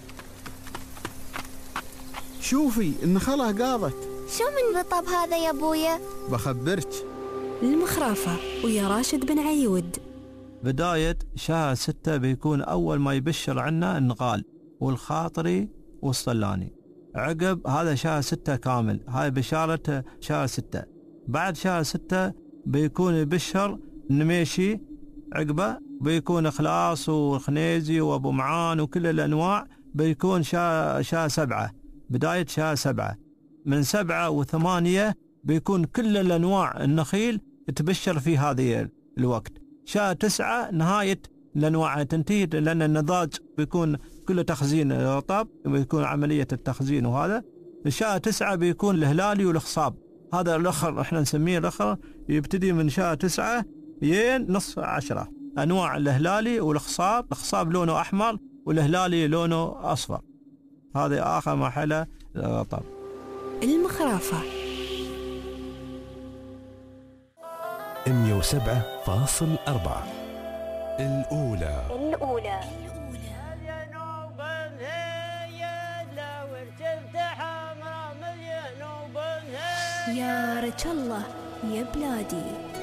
شوفي النخلة قاضت. شو من رطب هذا يا ابويا؟ بخبرك. المخرافة ويا راشد بن عيود. بداية شهر 6 بيكون أول ما يبشر عنا النقال والخاطري والصلاني. عقب هذا شهر 6 كامل، هاي بشارة شهر 6. بعد شهر 6 بيكون يبشر النميشي، عقبه بيكون إخلاص وخنيزي وأبو معان وكل الأنواع. بيكون شهر 7، بداية شهر 7. من 7 و8 بيكون كل الأنواع النخيل تبشر في هذه الوقت. شهر 9 نهاية الأنواع تنتهي، لأن النضاج بيكون كله تخزين رطب، بيكون عملية التخزين. وهذا شهر 9 بيكون الهلالي والخصاب. هذا الأخر احنا نسميه الأخر، يبتدي من شهر 9 ين نصف 10. أنواع الهلالي والخصاب، الخصاب لونه أحمر والهلالي لونه أصفر. هذا آخر مرحلة الرطب. المخرافة 107.4 الأولى. يا رجل الله يا بلادي.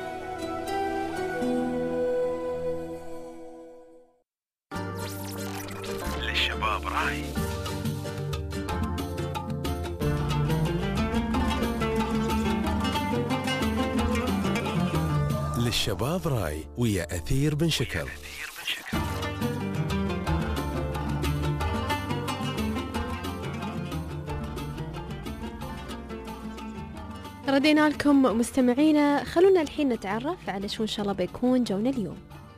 للشباب راي. للشباب راي ويا أثير بن شكر. ردينا لكم مستمعينا، خلونا الحين نتعرف على شو إن شاء الله بيكون جونا اليوم.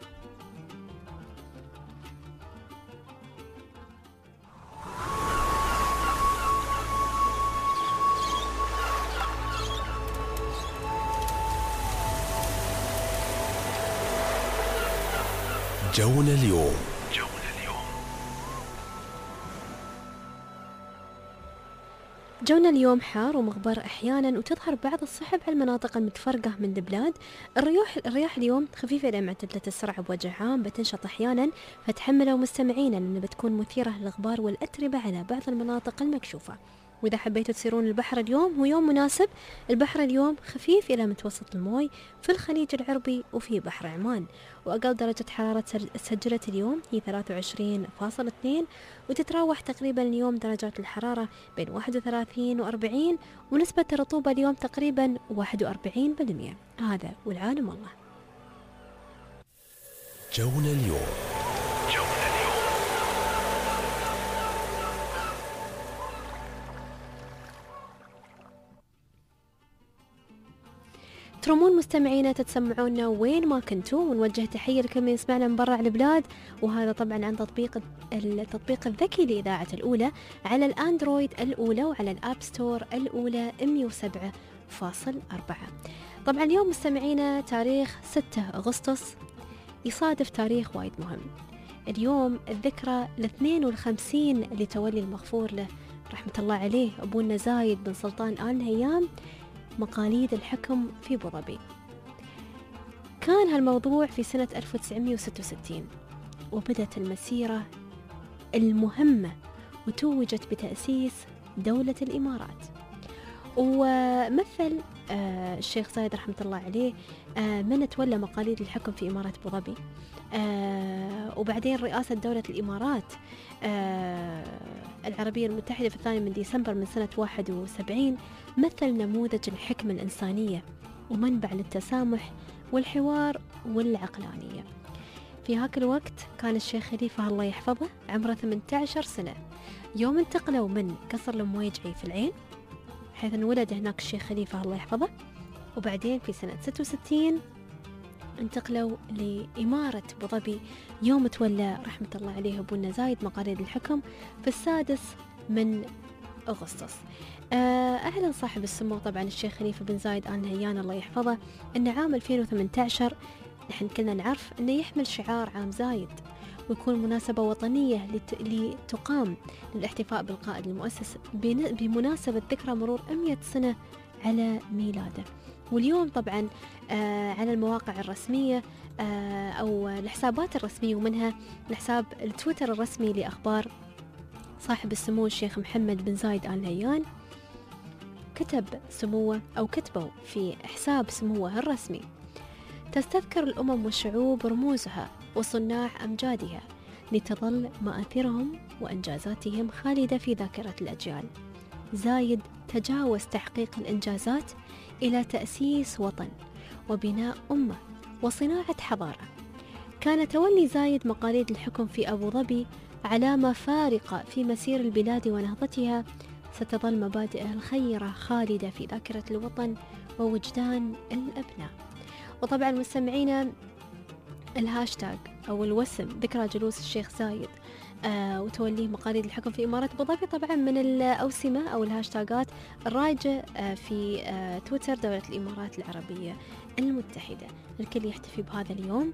جونا اليوم. جونا اليوم حار ومغبر أحيانا، وتظهر بعض السحب على المناطق المتفرقة من البلاد. الرياح اليوم خفيفة إلى معتدلة السرعة بوجه عام، بتنشط أحيانا، فتحملوا مستمعينا لأن بتكون مثيرة للغبار والأتربة على بعض المناطق المكشوفة. وإذا حبيتوا تسيرون البحر اليوم هو يوم مناسب. البحر اليوم خفيف إلى متوسط الموي في الخليج العربي وفي بحر عمان، وأقل درجة حرارة سجلت اليوم هي 23.2، وتتراوح تقريبا اليوم درجات الحرارة بين 31 و40، ونسبة الرطوبة اليوم تقريبا 41%. هذا والعالم الله. جونا اليوم. ترمون مستمعينا تتسمعونا وين ما كنتوا، ونوجه تحية لكل من يسمعنا من برا البلاد، وهذا طبعا عن التطبيق الذكي لإذاعة الأولى على الأندرويد الأولى وعلى الأب ستور الأولى 107.4. طبعا اليوم مستمعينا تاريخ 6 أغسطس يصادف تاريخ وايد مهم. اليوم الذكرى 52 لتولي المغفور له رحمة الله عليه أبونا زايد بن سلطان آل نهيان مقاليد الحكم في أبو ظبي. كان هالموضوع في سنة 1966، وبدت المسيرة المهمة وتوجت بتأسيس دولة الإمارات. ومثل الشيخ زايد رحمة الله عليه من تولى مقاليد الحكم في إمارة أبو ظبي، وبعدين رئاسة دولة الإمارات العربية المتحدة في 2 ديسمبر من سنة 71، مثل نموذج الحكمة الإنسانية ومنبع للتسامح والحوار والعقلانية. في هاك الوقت كان الشيخ خليفة الله يحفظه عمره 18 سنة يوم انتقلوا من قصر المويجعي في العين، حيث انولد هناك الشيخ خليفة الله يحفظه، وبعدين في سنة 66 انتقلوا لإمارة أبو ظبي يوم تولى رحمة الله عليه أبونا زايد مقاليد الحكم في 6 أغسطس. أعلن صاحب السمو طبعا الشيخ خليفة بن زايد آل نهيان الله يحفظه أن عام 2018 نحن كلنا نعرف أنه يحمل شعار عام زايد، ويكون مناسبة وطنية لتقام للاحتفاء بالقائد المؤسس بمناسبة ذكرى مرور 100 سنة على ميلاده. واليوم طبعا على المواقع الرسمية أو الحسابات الرسمية، ومنها الحساب التويتر الرسمي لأخبار صاحب السمو الشيخ محمد بن زايد آل نهيان، كتب سموه أو كتبوا في حساب سموه الرسمي: تستذكر الأمم والشعوب رموزها وصناع أمجادها، لتظل مآثرهم وإنجازاتهم خالدة في ذاكرة الأجيال. زايد تجاوز تحقيق الإنجازات إلى تأسيس وطن وبناء أمة وصناعة حضارة. كان تولي زايد مقاليد الحكم في أبو ظبي علامة فارقة في مسير البلاد ونهضتها، ستظل مبادئه الخيرة خالدة في ذاكرة الوطن ووجدان الأبناء. وطبعا مستمعينا الهاشتاج أو الوسم ذكرى جلوس الشيخ زايد وتوليه مقاليد الحكم في إمارة أبو ظبي طبعا من الأوسمة أو الهاشتاجات الرايجة في تويتر دولة الإمارات العربية المتحدة. الكل يحتفي بهذا اليوم،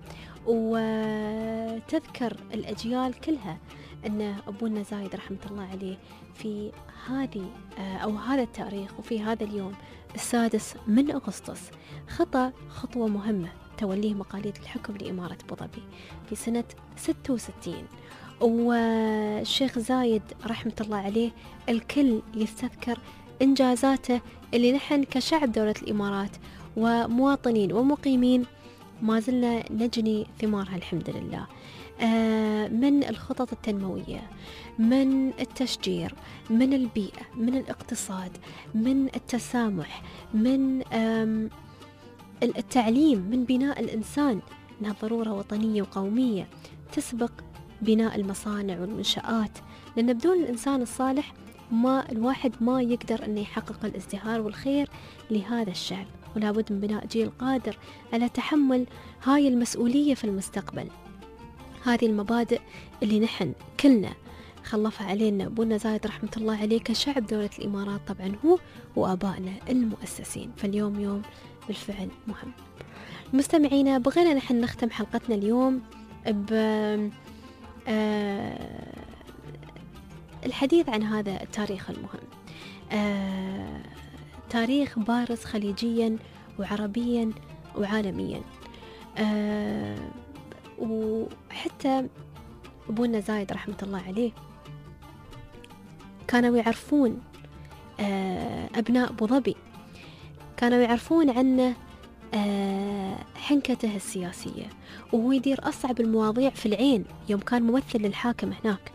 وتذكر الأجيال كلها أن أبونا زايد رحمة الله عليه في هذه أو هذا التاريخ وفي هذا اليوم 6 أغسطس خطى خطوة مهمة، توليه مقاليد الحكم لإمارة أبو ظبي في سنة 66. والشيخ زايد رحمة الله عليه الكل يستذكر إنجازاته اللي نحن كشعب دولة الإمارات ومواطنين ومقيمين ما زلنا نجني ثمارها الحمد لله، من الخطط التنموية، من التشجير، من البيئة، من الاقتصاد، من التسامح، من التعليم، من بناء الإنسان. إنها ضرورة وطنية وقومية تسبق بناء المصانع والمنشآت، لأن بدون الإنسان الصالح الواحد ما يقدر أن يحقق الازدهار والخير لهذا الشعب، ولا بد من بناء جيل قادر على تحمل هاي المسؤولية في المستقبل. هذه المبادئ اللي نحن كلنا خلفها علينا أبونا زايد رحمة الله عليه كشعب دولة الإمارات، طبعا هو وآبائنا المؤسسين. فاليوم يوم بالفعل مهم. مستمعينا بغينا نحن نختم حلقتنا اليوم الحديث عن هذا التاريخ المهم. تاريخ بارز خليجيا وعربيا وعالميا. وحتى أبونا زايد رحمة الله عليه كانوا يعرفون أبناء أبو ظبي، كانوا يعرفون عنه حنكته السياسية، وهو يدير أصعب المواضيع في العين يوم كان ممثل للحاكم هناك.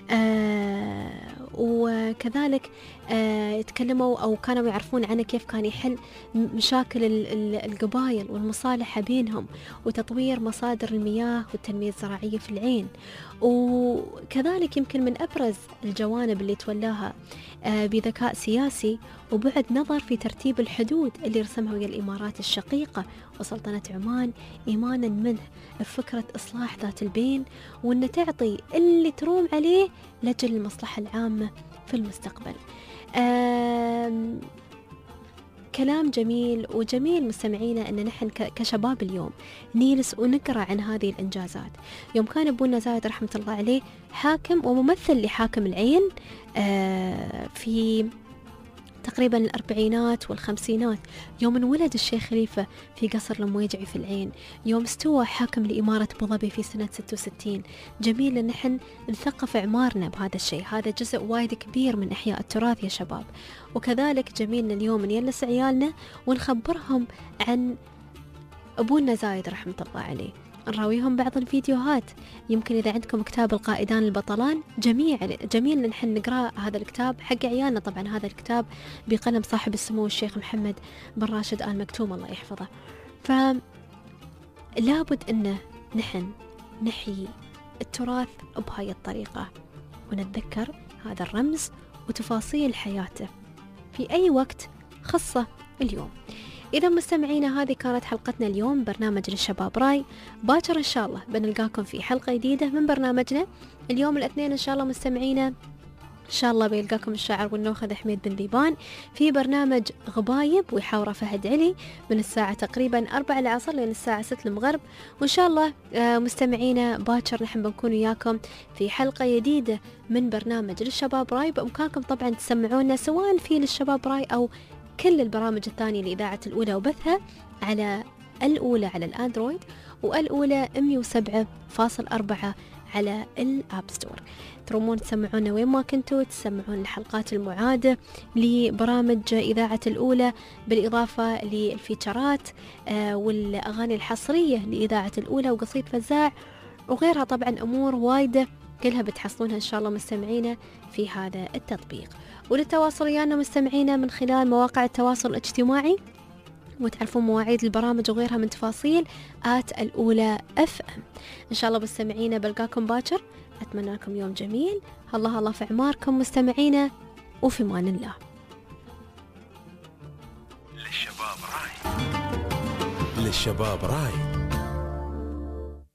وكذلك يتكلموا أو كانوا يعرفون عنه كيف كان يحل مشاكل القبائل والمصالحة بينهم، وتطوير مصادر المياه والتنمية الزراعية في العين. وكذلك يمكن من أبرز الجوانب اللي تولاها بذكاء سياسي وبعد نظر في ترتيب الحدود اللي رسمها ويا الإمارات الشقيقة وسلطنة عمان، إيمانا منه بفكرة إصلاح ذات البين، وأن تعطي اللي تروم عليه لأجل المصلحة العامة في المستقبل. كلام جميل، وجميل مستمعينا أن نحن كشباب اليوم نيلس ونقرأ عن هذه الإنجازات. يوم كان أبونا زايد رحمة الله عليه حاكم وممثل لحاكم العين في تقريبا الأربعينات والخمسينات، يوم انولد الشيخ خليفة في قصر المويجعي في العين، يوم استوى حاكم لإمارة أبو ظبي في سنة 66. جميل أن نحن نثقف إعمارنا بهذا الشيء، هذا جزء وايد كبير من إحياء التراث يا شباب. وكذلك جميلنا اليوم نجلس عيالنا ونخبرهم عن أبونا زايد رحمة الله عليه، نراويهم بعض الفيديوهات. يمكن إذا عندكم كتاب القائدان البطلان جميل نحن نقرأ هذا الكتاب حق عيالنا. طبعا هذا الكتاب بقلم صاحب السمو الشيخ محمد بن راشد آل مكتوم الله يحفظه. فلابد أنه نحن نحيي التراث بهاي الطريقة ونتذكر هذا الرمز وتفاصيل حياته في أي وقت، خاصة اليوم. إذا مستمعينا هذه كانت حلقتنا اليوم، برنامج للشباب راي. باكر إن شاء الله بنلقاكم في حلقة جديدة من برنامجنا اليوم الاثنين إن شاء الله. مستمعينا إن شاء الله بيلقاكم الشاعر والنوخذ حميد بن ذيبان في برنامج غبايب ويحاوره فهد علي من الساعة تقريبا 4 العصر لين الساعة 6 المغرب. وإن شاء الله مستمعينا باكر نحن بنكون وياكم في حلقة جديدة من برنامج للشباب راي. بإمكانكم طبعا تسمعونا سواء في للشباب راي أو كل البرامج الثانية لإذاعة الأولى وبثها على الأولى على الأندرويد، والأولى 107.4 على الأب ستور. ترومون تسمعونا وين ما كنتوا، تسمعون الحلقات المعادة لبرامج إذاعة الأولى، بالإضافة للفيتشرات والأغاني الحصرية لإذاعة الأولى وقصيد فزاع وغيرها. طبعا أمور وايدة كلها بتحصلونها إن شاء الله مستمعينا في هذا التطبيق. وللتواصل ويانا مستمعينا من خلال مواقع التواصل الاجتماعي، وتعرفون مواعيد البرامج وغيرها من تفاصيل الأولى FM. إن شاء الله مستمعينا بلقاكم باكر، أتمنى لكم يوم جميل. الله في أعماركم مستمعينا، وفي مان الله. للشباب راي.